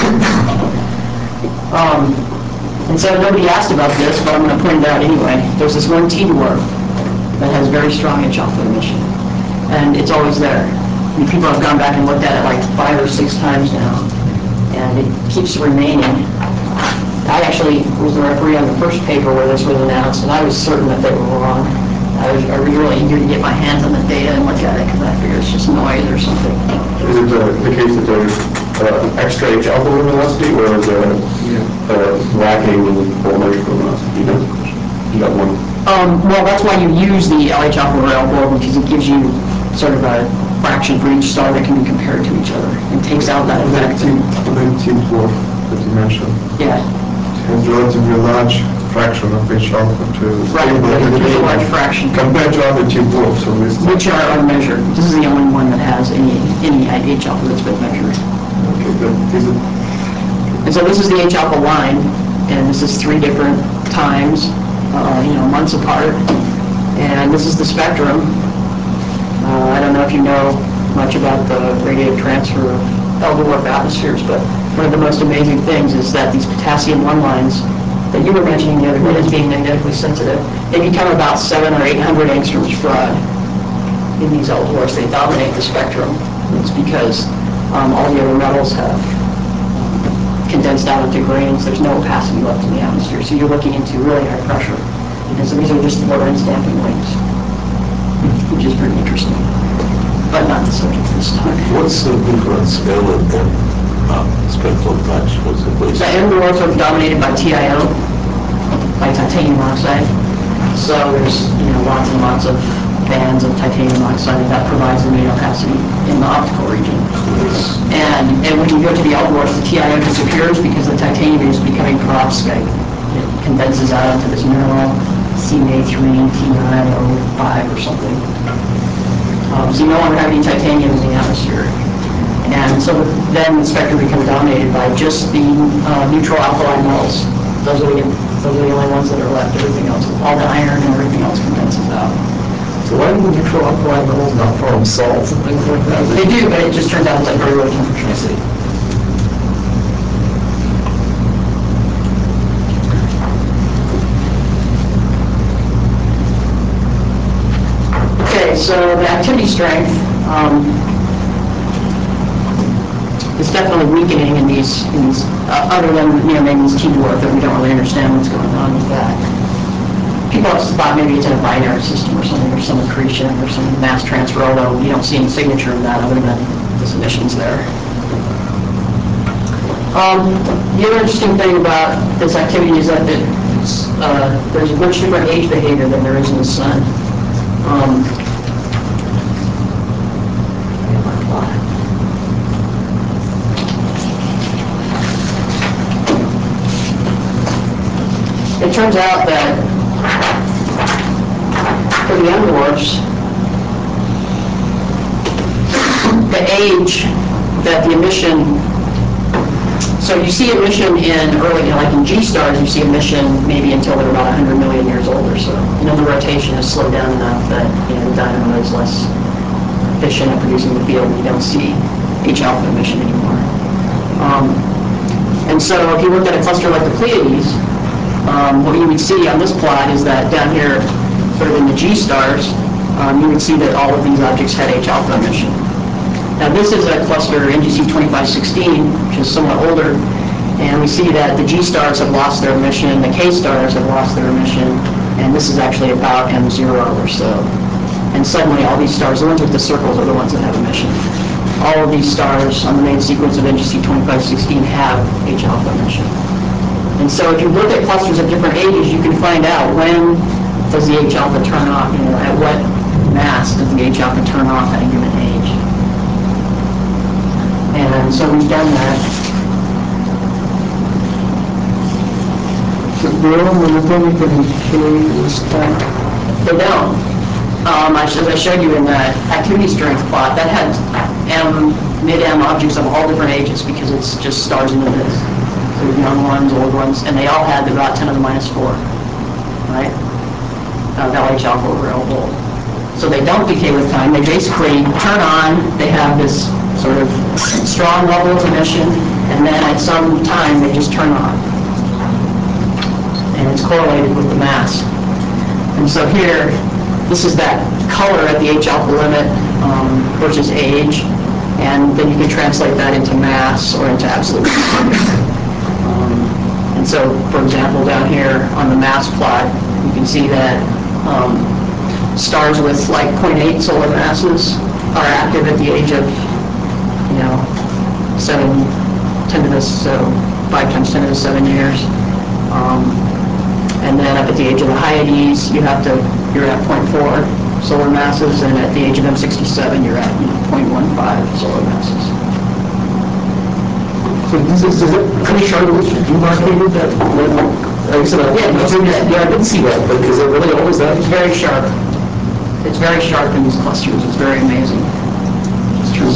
And so nobody asked about this, but I'm going to point it out anyway. There's this one T dwarf that has very strong H alpha emission, and it's always there. I mean, people have gone back and looked at it like 5 or 6 times now, and it keeps remaining. I actually was the referee on the first paper where this was announced, and I was certain that they were wrong. I was really eager to get my hands on the data and look at it, because I figure it's just noise or something.
Is it the case that there's extra H alpha luminosity, or is there lacking in bolometric luminosity? You got one.
Well, that's why you use the LH alpha or L bulb, because it gives you sort of a fraction for each star that can be compared to each other, and takes out that effect.
The T dwarf that you mentioned
Yeah.
has relatively large fraction of H alpha to
Right, there's a large fraction,
compared to other T dwarfs, so this.
which are unmeasured. This is the only one that has any H alpha that's been measured.
Okay, but is it?
And so this is the H alpha line, and this is 3 different times, months apart. And this is the spectrum. I don't know if you know much about the radiative transfer of L dwarf atmospheres, but one of the most amazing things is that these potassium 1 lines that you were mentioning the other day as being magnetically sensitive, they become about 700 or 800 angstroms broad in these L dwarfs. They dominate the spectrum. It's because all the other metals have condensed out into grains. There's no opacity left in the atmosphere, so you're looking into really high pressure. And so these are just Lorentz damping rings, which is pretty interesting, but not the subject of this talk.
What's the different scale of the spectral types? What's the place?
The M dwarfs are dominated by TiO, by titanium oxide. So there's lots and lots of bands of titanium oxide that provides the main opacity in the optical region. And when you go to the L dwarfs, the TiO disappears because the titanium is becoming perovskite. It condenses out into this mineral, CA3T9O5 or something. So you no longer have any titanium in the atmosphere. And so then the spectrum becomes dominated by just the neutral alkali metals. Those are the only ones that are left. Everything else, all the iron and everything else condenses out.
So why do the neutral alkali metals not form salts and things like that?
They do, but it just turns out it's at very low temperature.
I see.
the activity strength is definitely weakening in these other than, maybe this T-dwarf that we don't really understand what's going on with that. People have thought maybe it's in a binary system or something, or some accretion, or some mass transfer, although you don't see any signature of that other than this emissions there. The other interesting thing about this activity is that there's much different age behavior than there is in the sun. It turns out that for the M dwarfs, the age that the emission, so you see emission in early, like in G stars, you see emission maybe until they're about 100 million years old or so. The rotation has slowed down enough that the dynamo is less efficient at producing the field, and you don't see H alpha emission anymore. And so if you looked at a cluster like the Pleiades, what you would see on this plot is that down here, sort of in the G stars, you would see that all of these objects had H alpha emission. Now this is a cluster NGC 2516, which is somewhat older, and we see that the G stars have lost their emission, the K stars have lost their emission, and this is actually about M0 or so. And suddenly all these stars, the ones with the circles are the ones that have emission. All of these stars on the main sequence of NGC 2516 have H alpha emission. And so if you look at clusters at different ages, you can find out when does the H alpha turn off, at what mass does the H alpha turn off at a given age. And so we've done that.
They all monotonically decay.
They don't. As I showed you in that activity strength plot, that had mid-M objects of all different ages because it's just stars in the disk. So young ones, old ones, and they all had about 10 to the minus 4, right? LH alpha over L volt. So they don't decay with time. They basically turn on. They have this sort of strong level of emission, and then at some time they just turn on. And it's correlated with the mass. And so here, this is that color at the H alpha limit versus age, and then you can translate that into mass or into absolute mass. And so, for example, down here on the mass plot, you can see that stars with like 0.8 solar masses are active at the age of 5 times 10 to the 7 years. And then up at the age of the Hyades, you're at 0.4 solar masses, and at the age of M67, you're at 0.15 solar masses.
So this is it pretty sharply demarcated that? Like I said, I didn't see that, but is it really always that?
It's very sharp. It's very sharp in these clusters. It's very amazing. It's true.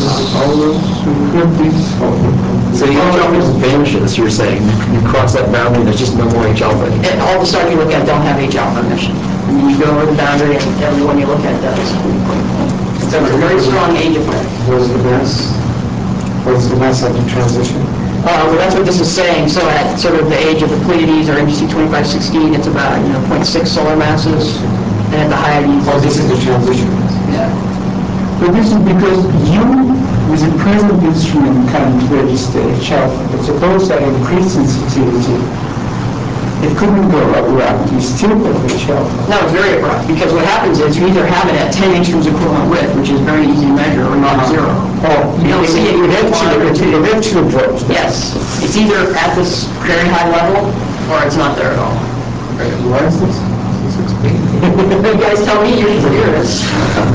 So the H alpha just vanishes, you're saying. You cross that boundary, there's just no more H alpha.
And all the stars you look at don't have H alpha emission. And you go over the boundary, and everyone you look at does. So it's a very strong age effect.
What is the mass? What's the mass at the transition?
Well, that's what this is saying. So at sort of the age of the Pleiades or NGC 2516, it's about 0.6 solar masses. And at the Hyades,
Oh, this is the transition.
yeah.
But this is because you, with the present instrument, can't register H alpha. But suppose I increase sensitivity, it couldn't go abrupt. You still have H alpha.
No, it's very abrupt, because what happens is you either have it at 10 angstroms equivalent width, which is very easy to measure, or not zero.
Oh,
You don't see it
eventually drops.
Yes, it's either at this very high level, or it's not there at all.
Why is this?
You guys tell me, you're curious.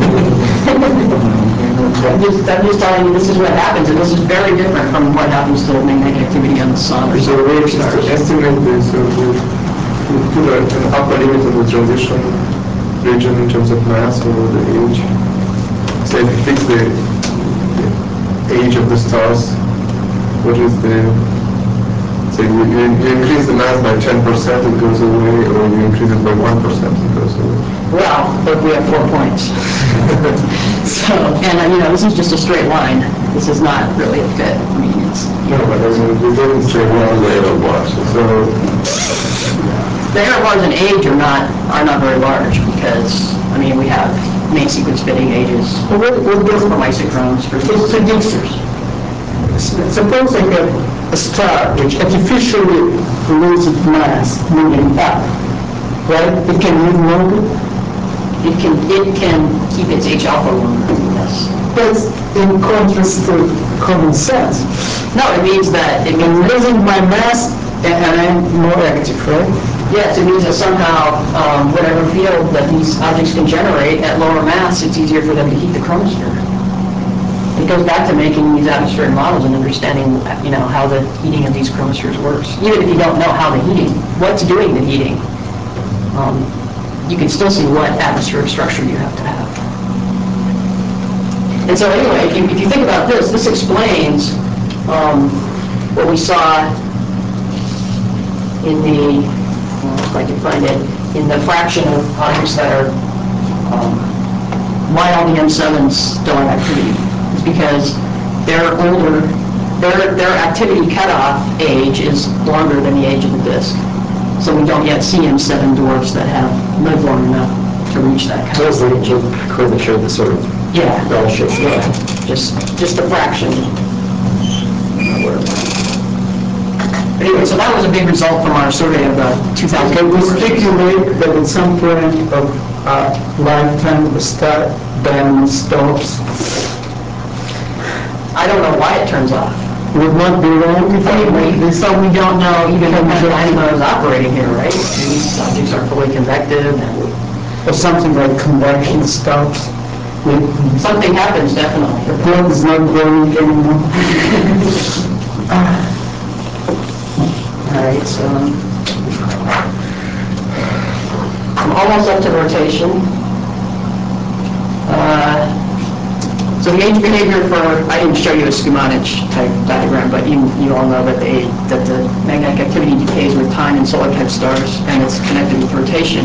I'm just telling you, this is what happens, and this is very different from what happens to magnetic activity on the sun or
So
some
the way
other
to
stars.
estimate this, so we put an upper limit in the transition region in terms of mass or the age. So if you fix the age of the stars, what is the, say you increase the mass by 10%, it goes away, or you increase it by 1%, it goes away.
Well, look, we have 4 points. So, and this is just a straight line. This is not really a fit. I mean, it's...
No, but I mean, we didn't say one the error bars, so...
The error bars in age are not very large because, we have main sequence fitting ages.
What does
From isochrones for
it predictors? Suppose I get a star which artificially loses mass moving up, right? It can move longer.
it can keep its H alpha longer, yes.
That's in contrast to common sense.
No, it means that,
I'm losing my mass and I'm more active, right?
yes, it means that somehow, whatever field that these objects can generate at lower mass, it's easier for them to heat the chromosphere. It goes back to making these atmospheric models and understanding, how the heating of these chromospheres works. Even if you don't know how the heating, what's doing the heating, you can still see what atmospheric structure you have to have. And so anyway, if you think about this explains what we saw in the, if I can find it, in the fraction of objects that are, why all the M7s don't have activity. It's because they're older, their activity cutoff age is longer than the age of the disk. So we don't yet see M7 dwarfs that have lived long enough to reach that cutoff.
Those little curve that showed the sort of
Yeah,
bell shape.
yeah, just a fraction. Anyway, so that was a big result from our survey of the 2000.
Can we speculate that at some point of lifetime the star then stops?
I don't know why it turns off.
Would not be wrong if
So we don't know even what kind of dynamo is operating here, right? These objects are fully convective, and
or something like convection stops.
something happens, definitely.
The plug is not going anymore.
All right, so I'm almost up to rotation. So the age behavior for, I didn't show you a schematic type diagram, but you all know that the magnetic activity decays with time in solar type stars, and it's connected with rotation.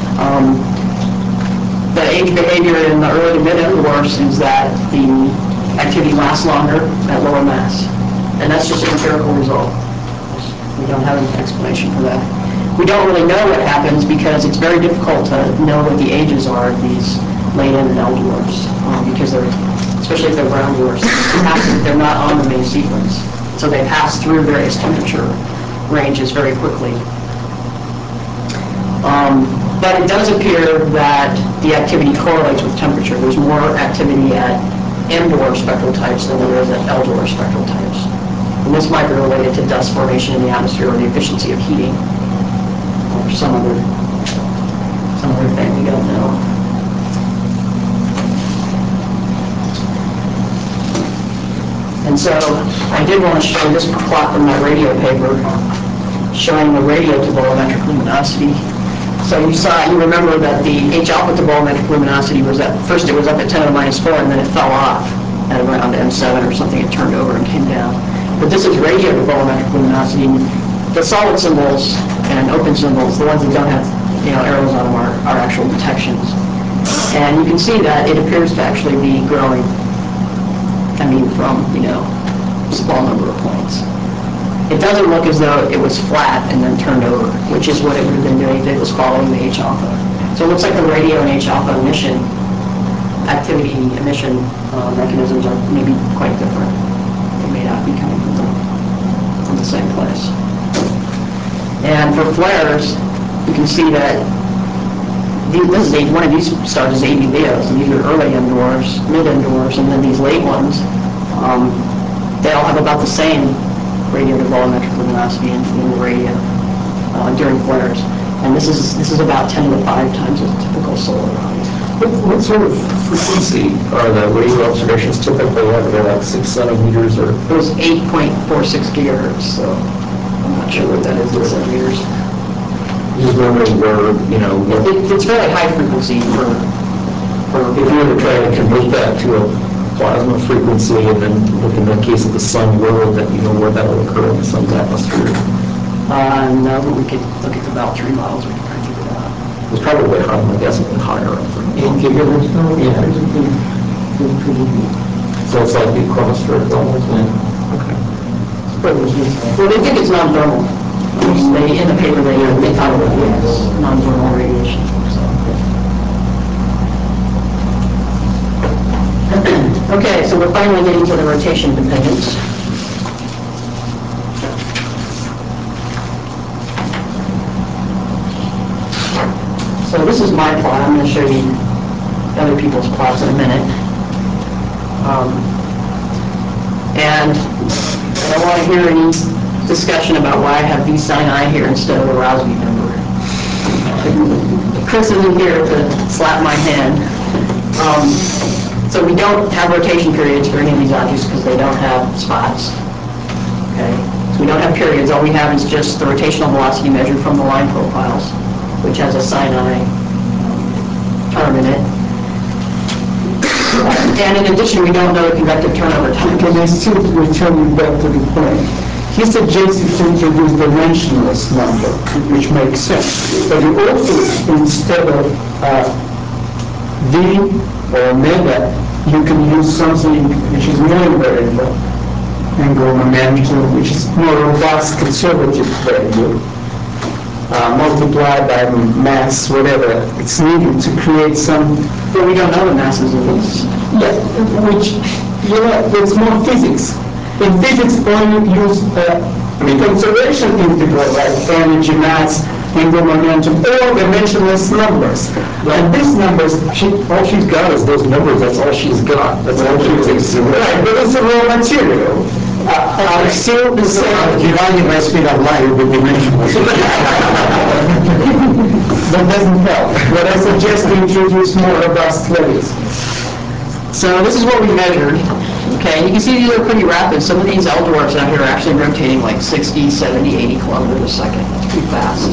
The age behavior in the early to mid dwarfs is that the activity lasts longer at lower mass, and that's just an empirical result. We don't have an explanation for that. We don't really know what happens because it's very difficult to know what the ages are of these late M and L dwarfs, because they're, especially if they're brown dwarfs, they're not on the main sequence. So they pass through various temperature ranges very quickly. But it does appear that the activity correlates with temperature. There's more activity at M dwarf spectral types than there is at L dwarf spectral types. And this might be related to dust formation in the atmosphere or the efficiency of heating, or some other thing we don't know. And so I did want to show this plot from that radio paper showing the radio to volumetric luminosity. So you remember that the H alpha to volumetric luminosity was first it was up at 10 to the minus 4, and then it fell off at around M7 or something. It turned over and came down. But this is radio to volumetric luminosity. The solid symbols and open symbols, the ones that don't have arrows on them, are actual detections. And you can see that it appears to actually be growing. I mean, from a small number of points. It doesn't look as though it was flat and then turned over, which is what it would have been doing if it was following the H alpha. So it looks like the radio and H alpha emission mechanisms are maybe quite different. They may not be coming from the same place. And for flares, you can see that one of these stars is AB Leos, and these are early M dwarfs, mid M dwarfs, and then these late ones, they all have about the same radio to volumetric luminosity in the radio during flares. And this is about 10 to the 5 times a typical solar body.
What sort of frequency are the radio observations typically at? They're like 6 centimeters or?
It was 8.46 gigahertz, so I'm not sure what that is in centimeters.
Just wondering where,
It's fairly high frequency for
if you were to try to convert that to a plasma frequency and then look in the case of the sun, where that will occur in the sun's atmosphere.
No, but we could look at the Val-3 models, we could try to figure it out.
It's probably higher, I guess, even higher.
8 gigahertz now?
Yeah. So it's like the chromosphere level? Okay.
Well, they think it's non-thermal. In the paper, they thought it was non-thermal radiation. So. Okay, so we're finally getting to the rotation dependence. So this is my plot. I'm going to show you other people's plots in a minute. And I don't want to hear any discussion about why I have V sin I here instead of the Rousby number. Chris isn't here to slap my hand. So we don't have rotation periods for any of these objects because they don't have spots. Okay? So we don't have periods. All we have is just the rotational velocity measured from the line profiles, which has a sin I term in it. And in addition, we don't know the convective turnover time.
Can I still return you back to the point? He suggested to introduce dimensionless number, which makes sense. But you also, instead of V or omega, you can use something which is more invariable, angular momentum, which is more robust conservative value, multiplied by mass, whatever it's needed to create some.
But we don't know the masses of these.
Yeah, which, it's more physics. In physics, when you use conservation integral, like energy, mass, angular momentum, or dimensionless numbers. And these numbers,
All she's got is those numbers, that's all she's got. That's all she thinks.
right, but it's a raw material. I'm still saying.
Divided by speed of light would be dimensionless.
That doesn't help. But I suggest to introduce more robust values.
So this is what we measured. Okay, you can see these are pretty rapid. Some of these L dwarfs out here are actually rotating like 60, 70, 80 kilometers a second. That's pretty fast.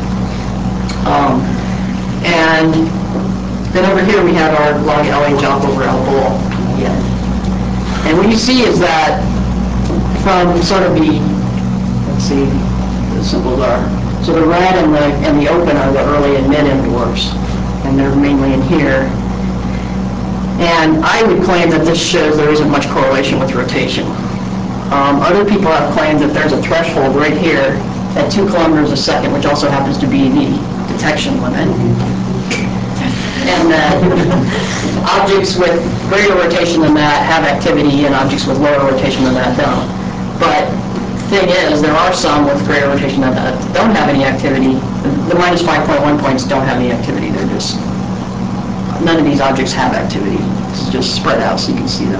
And then over here we have our log LH up over L bull again. And what you see is that from sort of the, let's see, the symbols are, so the red and the open are the early and mid M dwarfs, and they're mainly in here. And I would claim that this shows there isn't much correlation with rotation. Other people have claimed that there's a threshold right here at 2 kilometers a second, which also happens to be the detection limit. And that objects with greater rotation than that have activity, and objects with lower rotation than that don't. But the thing is, there are some with greater rotation than that don't have any activity. The minus 5.1 points don't have any activity. They're just, none of these objects have activity. It's just spread out so you can see them.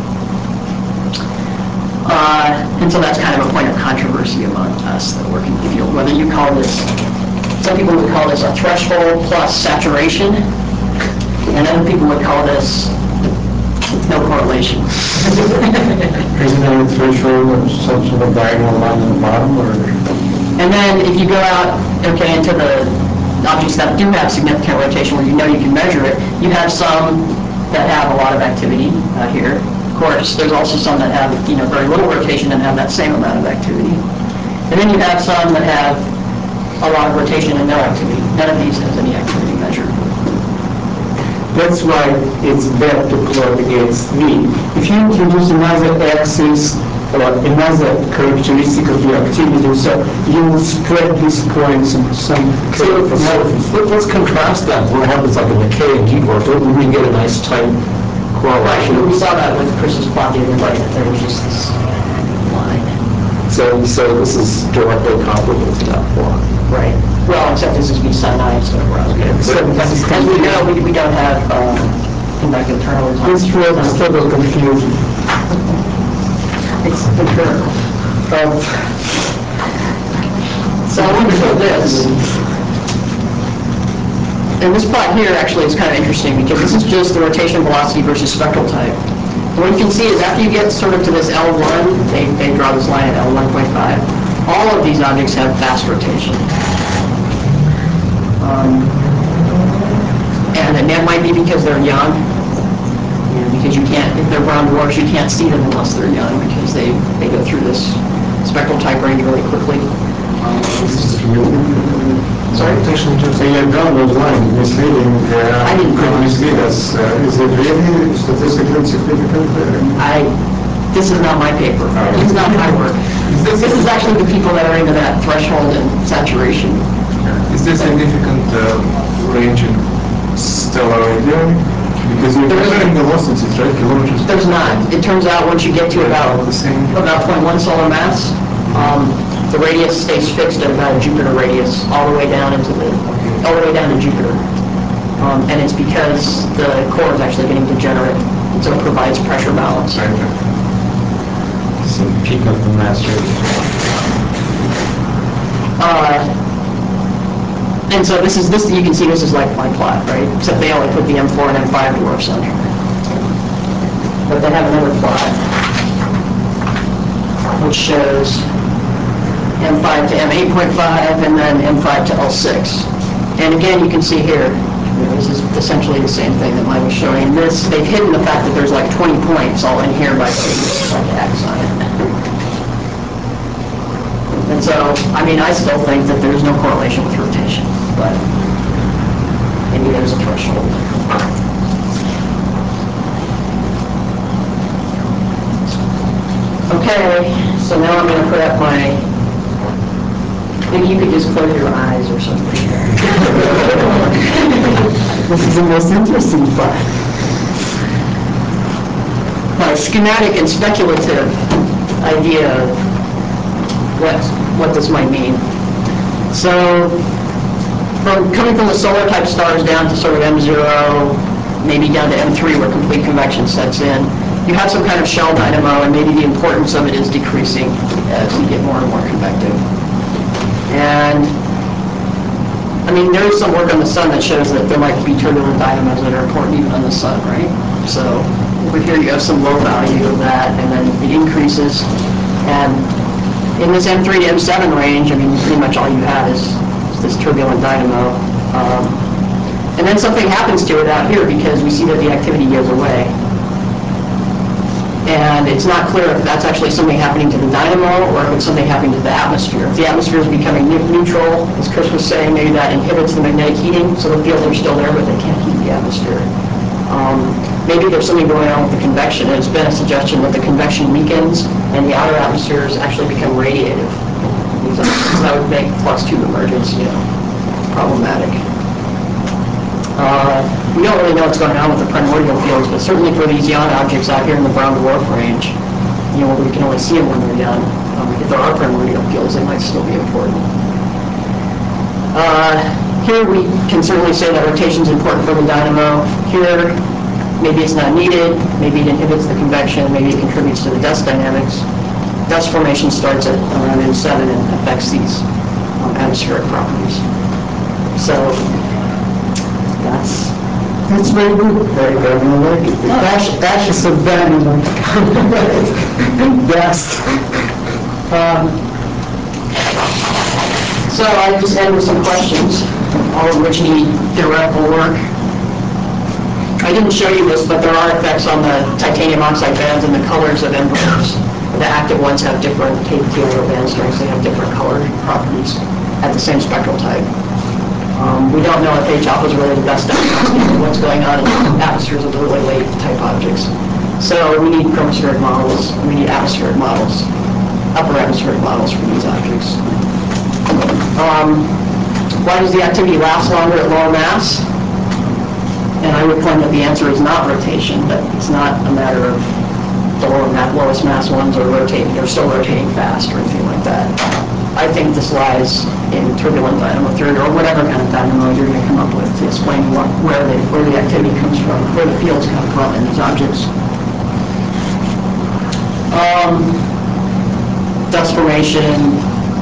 And so that's kind of a point of controversy among us that work in the field. Whether you call this, some people would call this a threshold plus saturation, and other people would call this no correlation.
Isn't there a threshold of some sort of diagonal line at the bottom, or?
And then if you go out, okay, into the objects that do have significant rotation, where you know you can measure it, you have some that have a lot of activity here. Of course, there's also some that have very little rotation and have that same amount of activity. And then you have some that have a lot of rotation and no activity. None of these has any activity measured.
That's why it's better to plot against V. If you introduce another axis or another characteristic of your activity, so you will spread these points into some
Let's contrast that. What happens like in the K and D dwarf? Don't we get a nice tight correlation?
We saw that with Chris's plot the other day. There was just this line.
So this is directly comparable to that plot.
Right. Well, except this is V sin I instead of Rousby. As we know, we don't have convective turnover time.
This was total confusion.
It's empirical. So I want to show this. And this plot here actually is kind of interesting because this is just the rotation velocity versus spectral type. And what you can see is after you get sort of to this L1, they draw this line at L1.5, all of these objects have fast rotation. And that might be because they're young, because you can't, if they're brown dwarfs, you can't see them unless they're young because they go through this spectral type range really quickly. Sorry?
So you have drawn those lines misleading,
I didn't draw
could mislead us. Is it really statistically significant?
This is not my paper. This is not my work. This is actually the people that are into that threshold and saturation.
Is there significant range in stellar radius? Because you're measuring velocities, right, kilometers?
There's not. It turns out once you get to about
The same.
0.1 solar mass, the radius stays fixed at about a Jupiter radius all the way down all the way down to Jupiter. And it's because the core is actually getting degenerate, and so it provides pressure balance.
Right.
So peak of the mass rate.
And so this, you can see this is like my plot, right? Except they only put the M4 and M5 dwarfs on here. But they have another plot, which shows M5 to M8.5 and then M5 to L6. And again, you can see here, this is essentially the same thing that mine was showing. And this, they've hidden the fact that there's like 20 points all in here by putting this like X on it. And so, I mean, I still think that there's no correlation with rotation, but maybe there's a threshold. Okay, so now I'm going to put up my, maybe you could just close your eyes or something. This is the most interesting part. My schematic and speculative idea of what this might mean. So, coming from the solar type stars down to sort of M0, maybe down to M3 where complete convection sets in, you have some kind of shell dynamo, and maybe the importance of it is decreasing as you get more and more convective. And I mean, there is some work on the sun that shows that there might be turbulent dynamos that are important even on the sun, right? So over here you have some low value of that, and then it increases. And in this M3 to M7 range, I mean, pretty much all you have is this turbulent dynamo. And then something happens to it out here because we see that the activity goes away. And it's not clear if that's actually something happening to the dynamo or if it's something happening to the atmosphere. If the atmosphere is becoming neutral, as Chris was saying, maybe that inhibits the magnetic heating, so the fields are still there, but they can't heat the atmosphere. Maybe there's something going on with the convection. It's been a suggestion that the convection weakens and the outer atmospheres actually become radiative. So that would make flux tube emergence, problematic. We don't really know what's going on with the primordial fields, but certainly for these young objects out here in the brown dwarf range, we can only see them when they're young. If there are primordial fields, they might still be important. Here we can certainly say that rotation is important for the dynamo. Here, maybe it's not needed, maybe it inhibits the convection, maybe it contributes to the dust dynamics. Dust formation starts at around M7 and affects these atmospheric properties. So that's very good.
Very good. I like it. Ash is a dynamo. Dust.
So I just end with some questions, all of which need theoretical work. I didn't show you this, but there are effects on the titanium oxide bands and the colors of envelopes. The active ones have different TiO band strengths. They have different color properties at the same spectral type. We don't know if H-alpha is really the best diagnostic of what's going on in the atmospheres of the really late type objects. So we need chromospheric models. We need atmospheric models, upper atmospheric models for these objects. Why does the activity last longer at lower mass? And I would claim that the answer is not rotation, but it's not a matter of the lowest mass ones are rotating, they're still rotating fast or anything like that. I think this lies in turbulent dynamo theory or whatever kind of dynamo you're going to come up with to explain where the activity comes from, where the fields come from in these objects. Dust formation,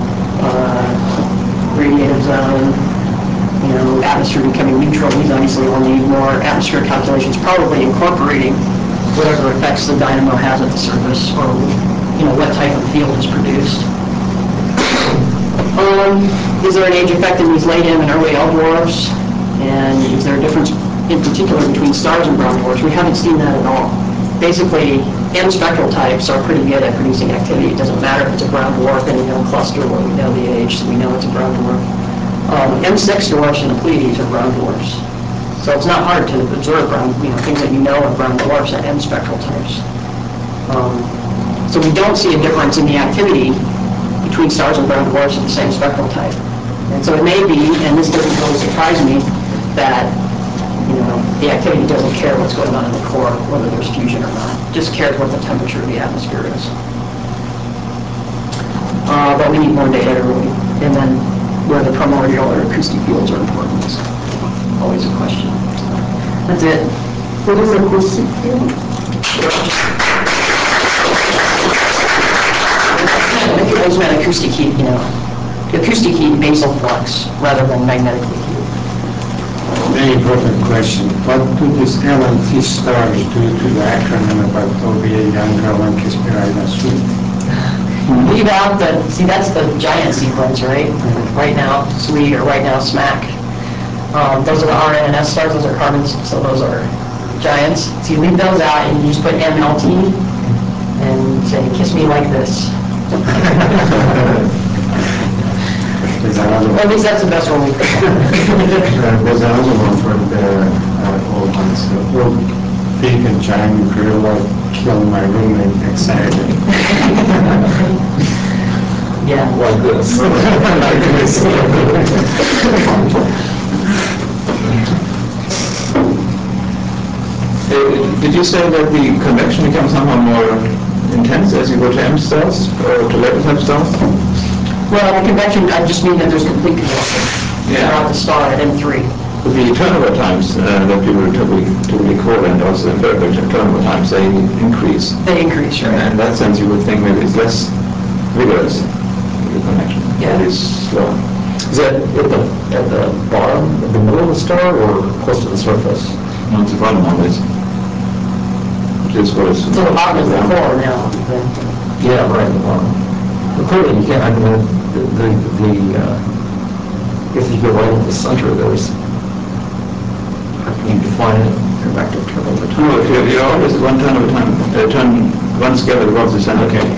radiative zone, atmosphere becoming neutral. These obviously will need more atmospheric calculations, probably incorporating whatever effects the dynamo has at the surface or what type of field is produced. Is there an age effect in these late M and early L dwarfs? And is there a difference in particular between stars and brown dwarfs? We haven't seen that at all. Basically, M spectral types are pretty good at producing activity. It doesn't matter if it's a brown dwarf in a young cluster where we know the age, so we know it's a brown dwarf. M6 dwarfs and the Pleiades are brown dwarfs. So it's not hard to observe things that you know are brown dwarfs at M spectral types. So we don't see a difference in the activity between stars and brown dwarfs of the same spectral type. And so it may be, and this doesn't really surprise me, that the activity doesn't care what's going on in the core, whether there's fusion or not. It just cares what the temperature of the atmosphere is. But we need more data to really, and then whether primordial or acoustic fields are important is always a question. That's it.
What is acoustic field?
It was meant acoustic heat, acoustic heat, basal flux, rather than magnetically heat.
Very important question. What do these LNT stars do to the acronym about OBA, Younger, One, Caspirida, Sweet?
Leave out see, that's the giant sequence, right? Right now, SWEET, or right now, SMAC. Those are the RN and S stars, those are carbons, so those are giants. So you leave those out and you just put MLT and say, kiss me like this.
There's another
Or at least that's the best one we could.
there's another one for the old ones. Old big and giant gorilla killed my roommate excited.
Yeah.
Like this.
Like this.
Did you say that the convection becomes somehow more intense as you go to M stars or to later type stars?
Well, the convection, I just mean that there's complete convection throughout the star at M3.
But the turnover times that people typically call, and also empirical turnover times, they increase.
They increase, right?
And in that sense, you would think maybe it's less vigorous, the connection.
Yeah.
It is slower. Is that at the bottom, at the middle of the star, or close to the surface? No, it's the bottom always. Which is what it's...
So the bottom is the core now.
Yeah, right, the bottom. But clearly, you can't, I mean, if you go right at the center, there's, you define it, you're back to turnover time. No, if you always one turn over time, turn one scalar towards the center. Okay.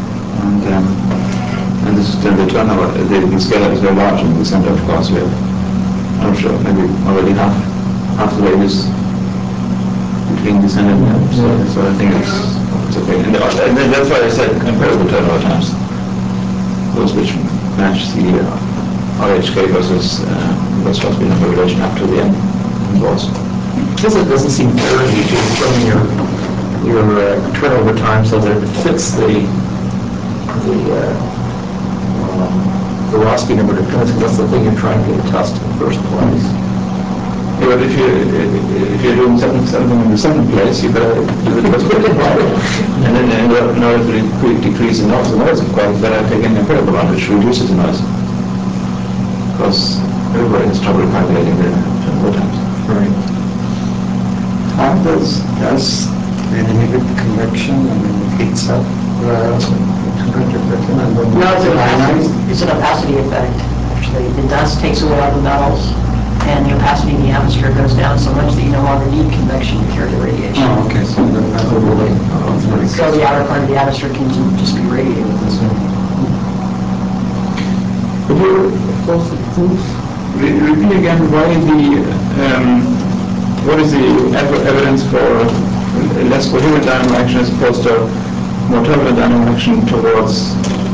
And this is then the turnover, the scalar is very large in the center, of course. We have, I'm not sure, maybe already half the way is between the center and the so I think it's okay. And then that's why I said comparable turnover times. Those which match the RHK versus what's supposed to be number relation up to the end involves. This doesn't seem fair to you from your turnover time so that it fits the velocity number dependence, because that's the thing you're trying to test in the first place. Yeah, but if you're doing something in the second place, you better do it first place. And then in order to decrease the noise, of course, you better take an empirical one, which reduces the noise. Because everybody has trouble calculating the turnover times. Right.
How does the inhibit convection and it heats up
No, it's an opacity effect, actually. The dust takes away all the metals, and the opacity in the atmosphere goes down so much that you no longer need convection to carry the radiation.
Oh, okay, so that will really...
So the outer part of the atmosphere can just be radiated.
Could you repeat again why what is the evidence for less coherent dynamo action as opposed to more turbulent dynamo action towards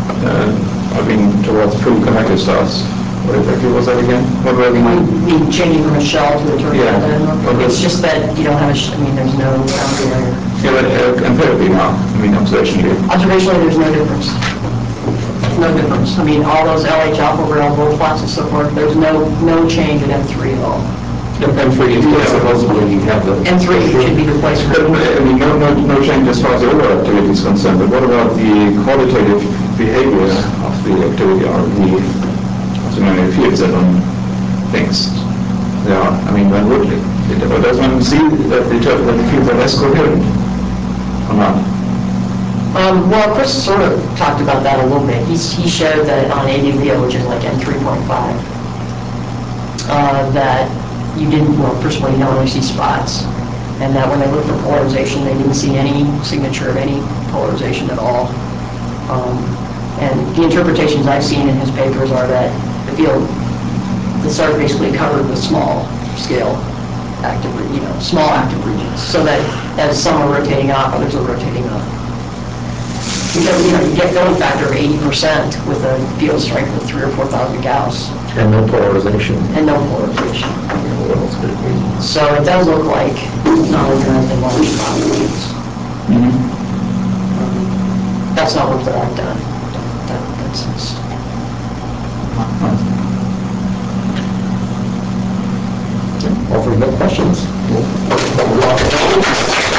fully connected stars? What exactly was that again? What were the...
Changing from a shell to a turbulent dynamo?
Okay.
It's just that you don't have there's no boundary layer.
Yeah, but empirically now, observationally.
Observationally, there's no difference. No difference. All those LH alpha Borel plots and so forth, there's no change in M3 at all.
M3, supposedly you have the...
M3 should be the place where...
No change as far as the overall activity is concerned, but what about the qualitative behavior of the activity or the magnetic fields that one thinks they are? Does one see that the fields are less coherent or not?
Well, Chris sort of talked about that a little bit. He showed that on ADLEO, which is like M3.5, that you didn't, first of all, you don't really see spots, and that when they looked for polarization, they didn't see any signature of any polarization at all. And the interpretations I've seen in his papers are that the stars basically covered with small scale active, small active regions, so that as some are rotating off, others are rotating up. Because, you get filling factor of 80% with a field strength of 3,000 or 4,000 Gauss.
And no polarization.
And no polarization.
What else could it be?
So it does look like it's not looking at the large properties. That's not work that I've done. That's just.
All for no questions. We'll walk it out.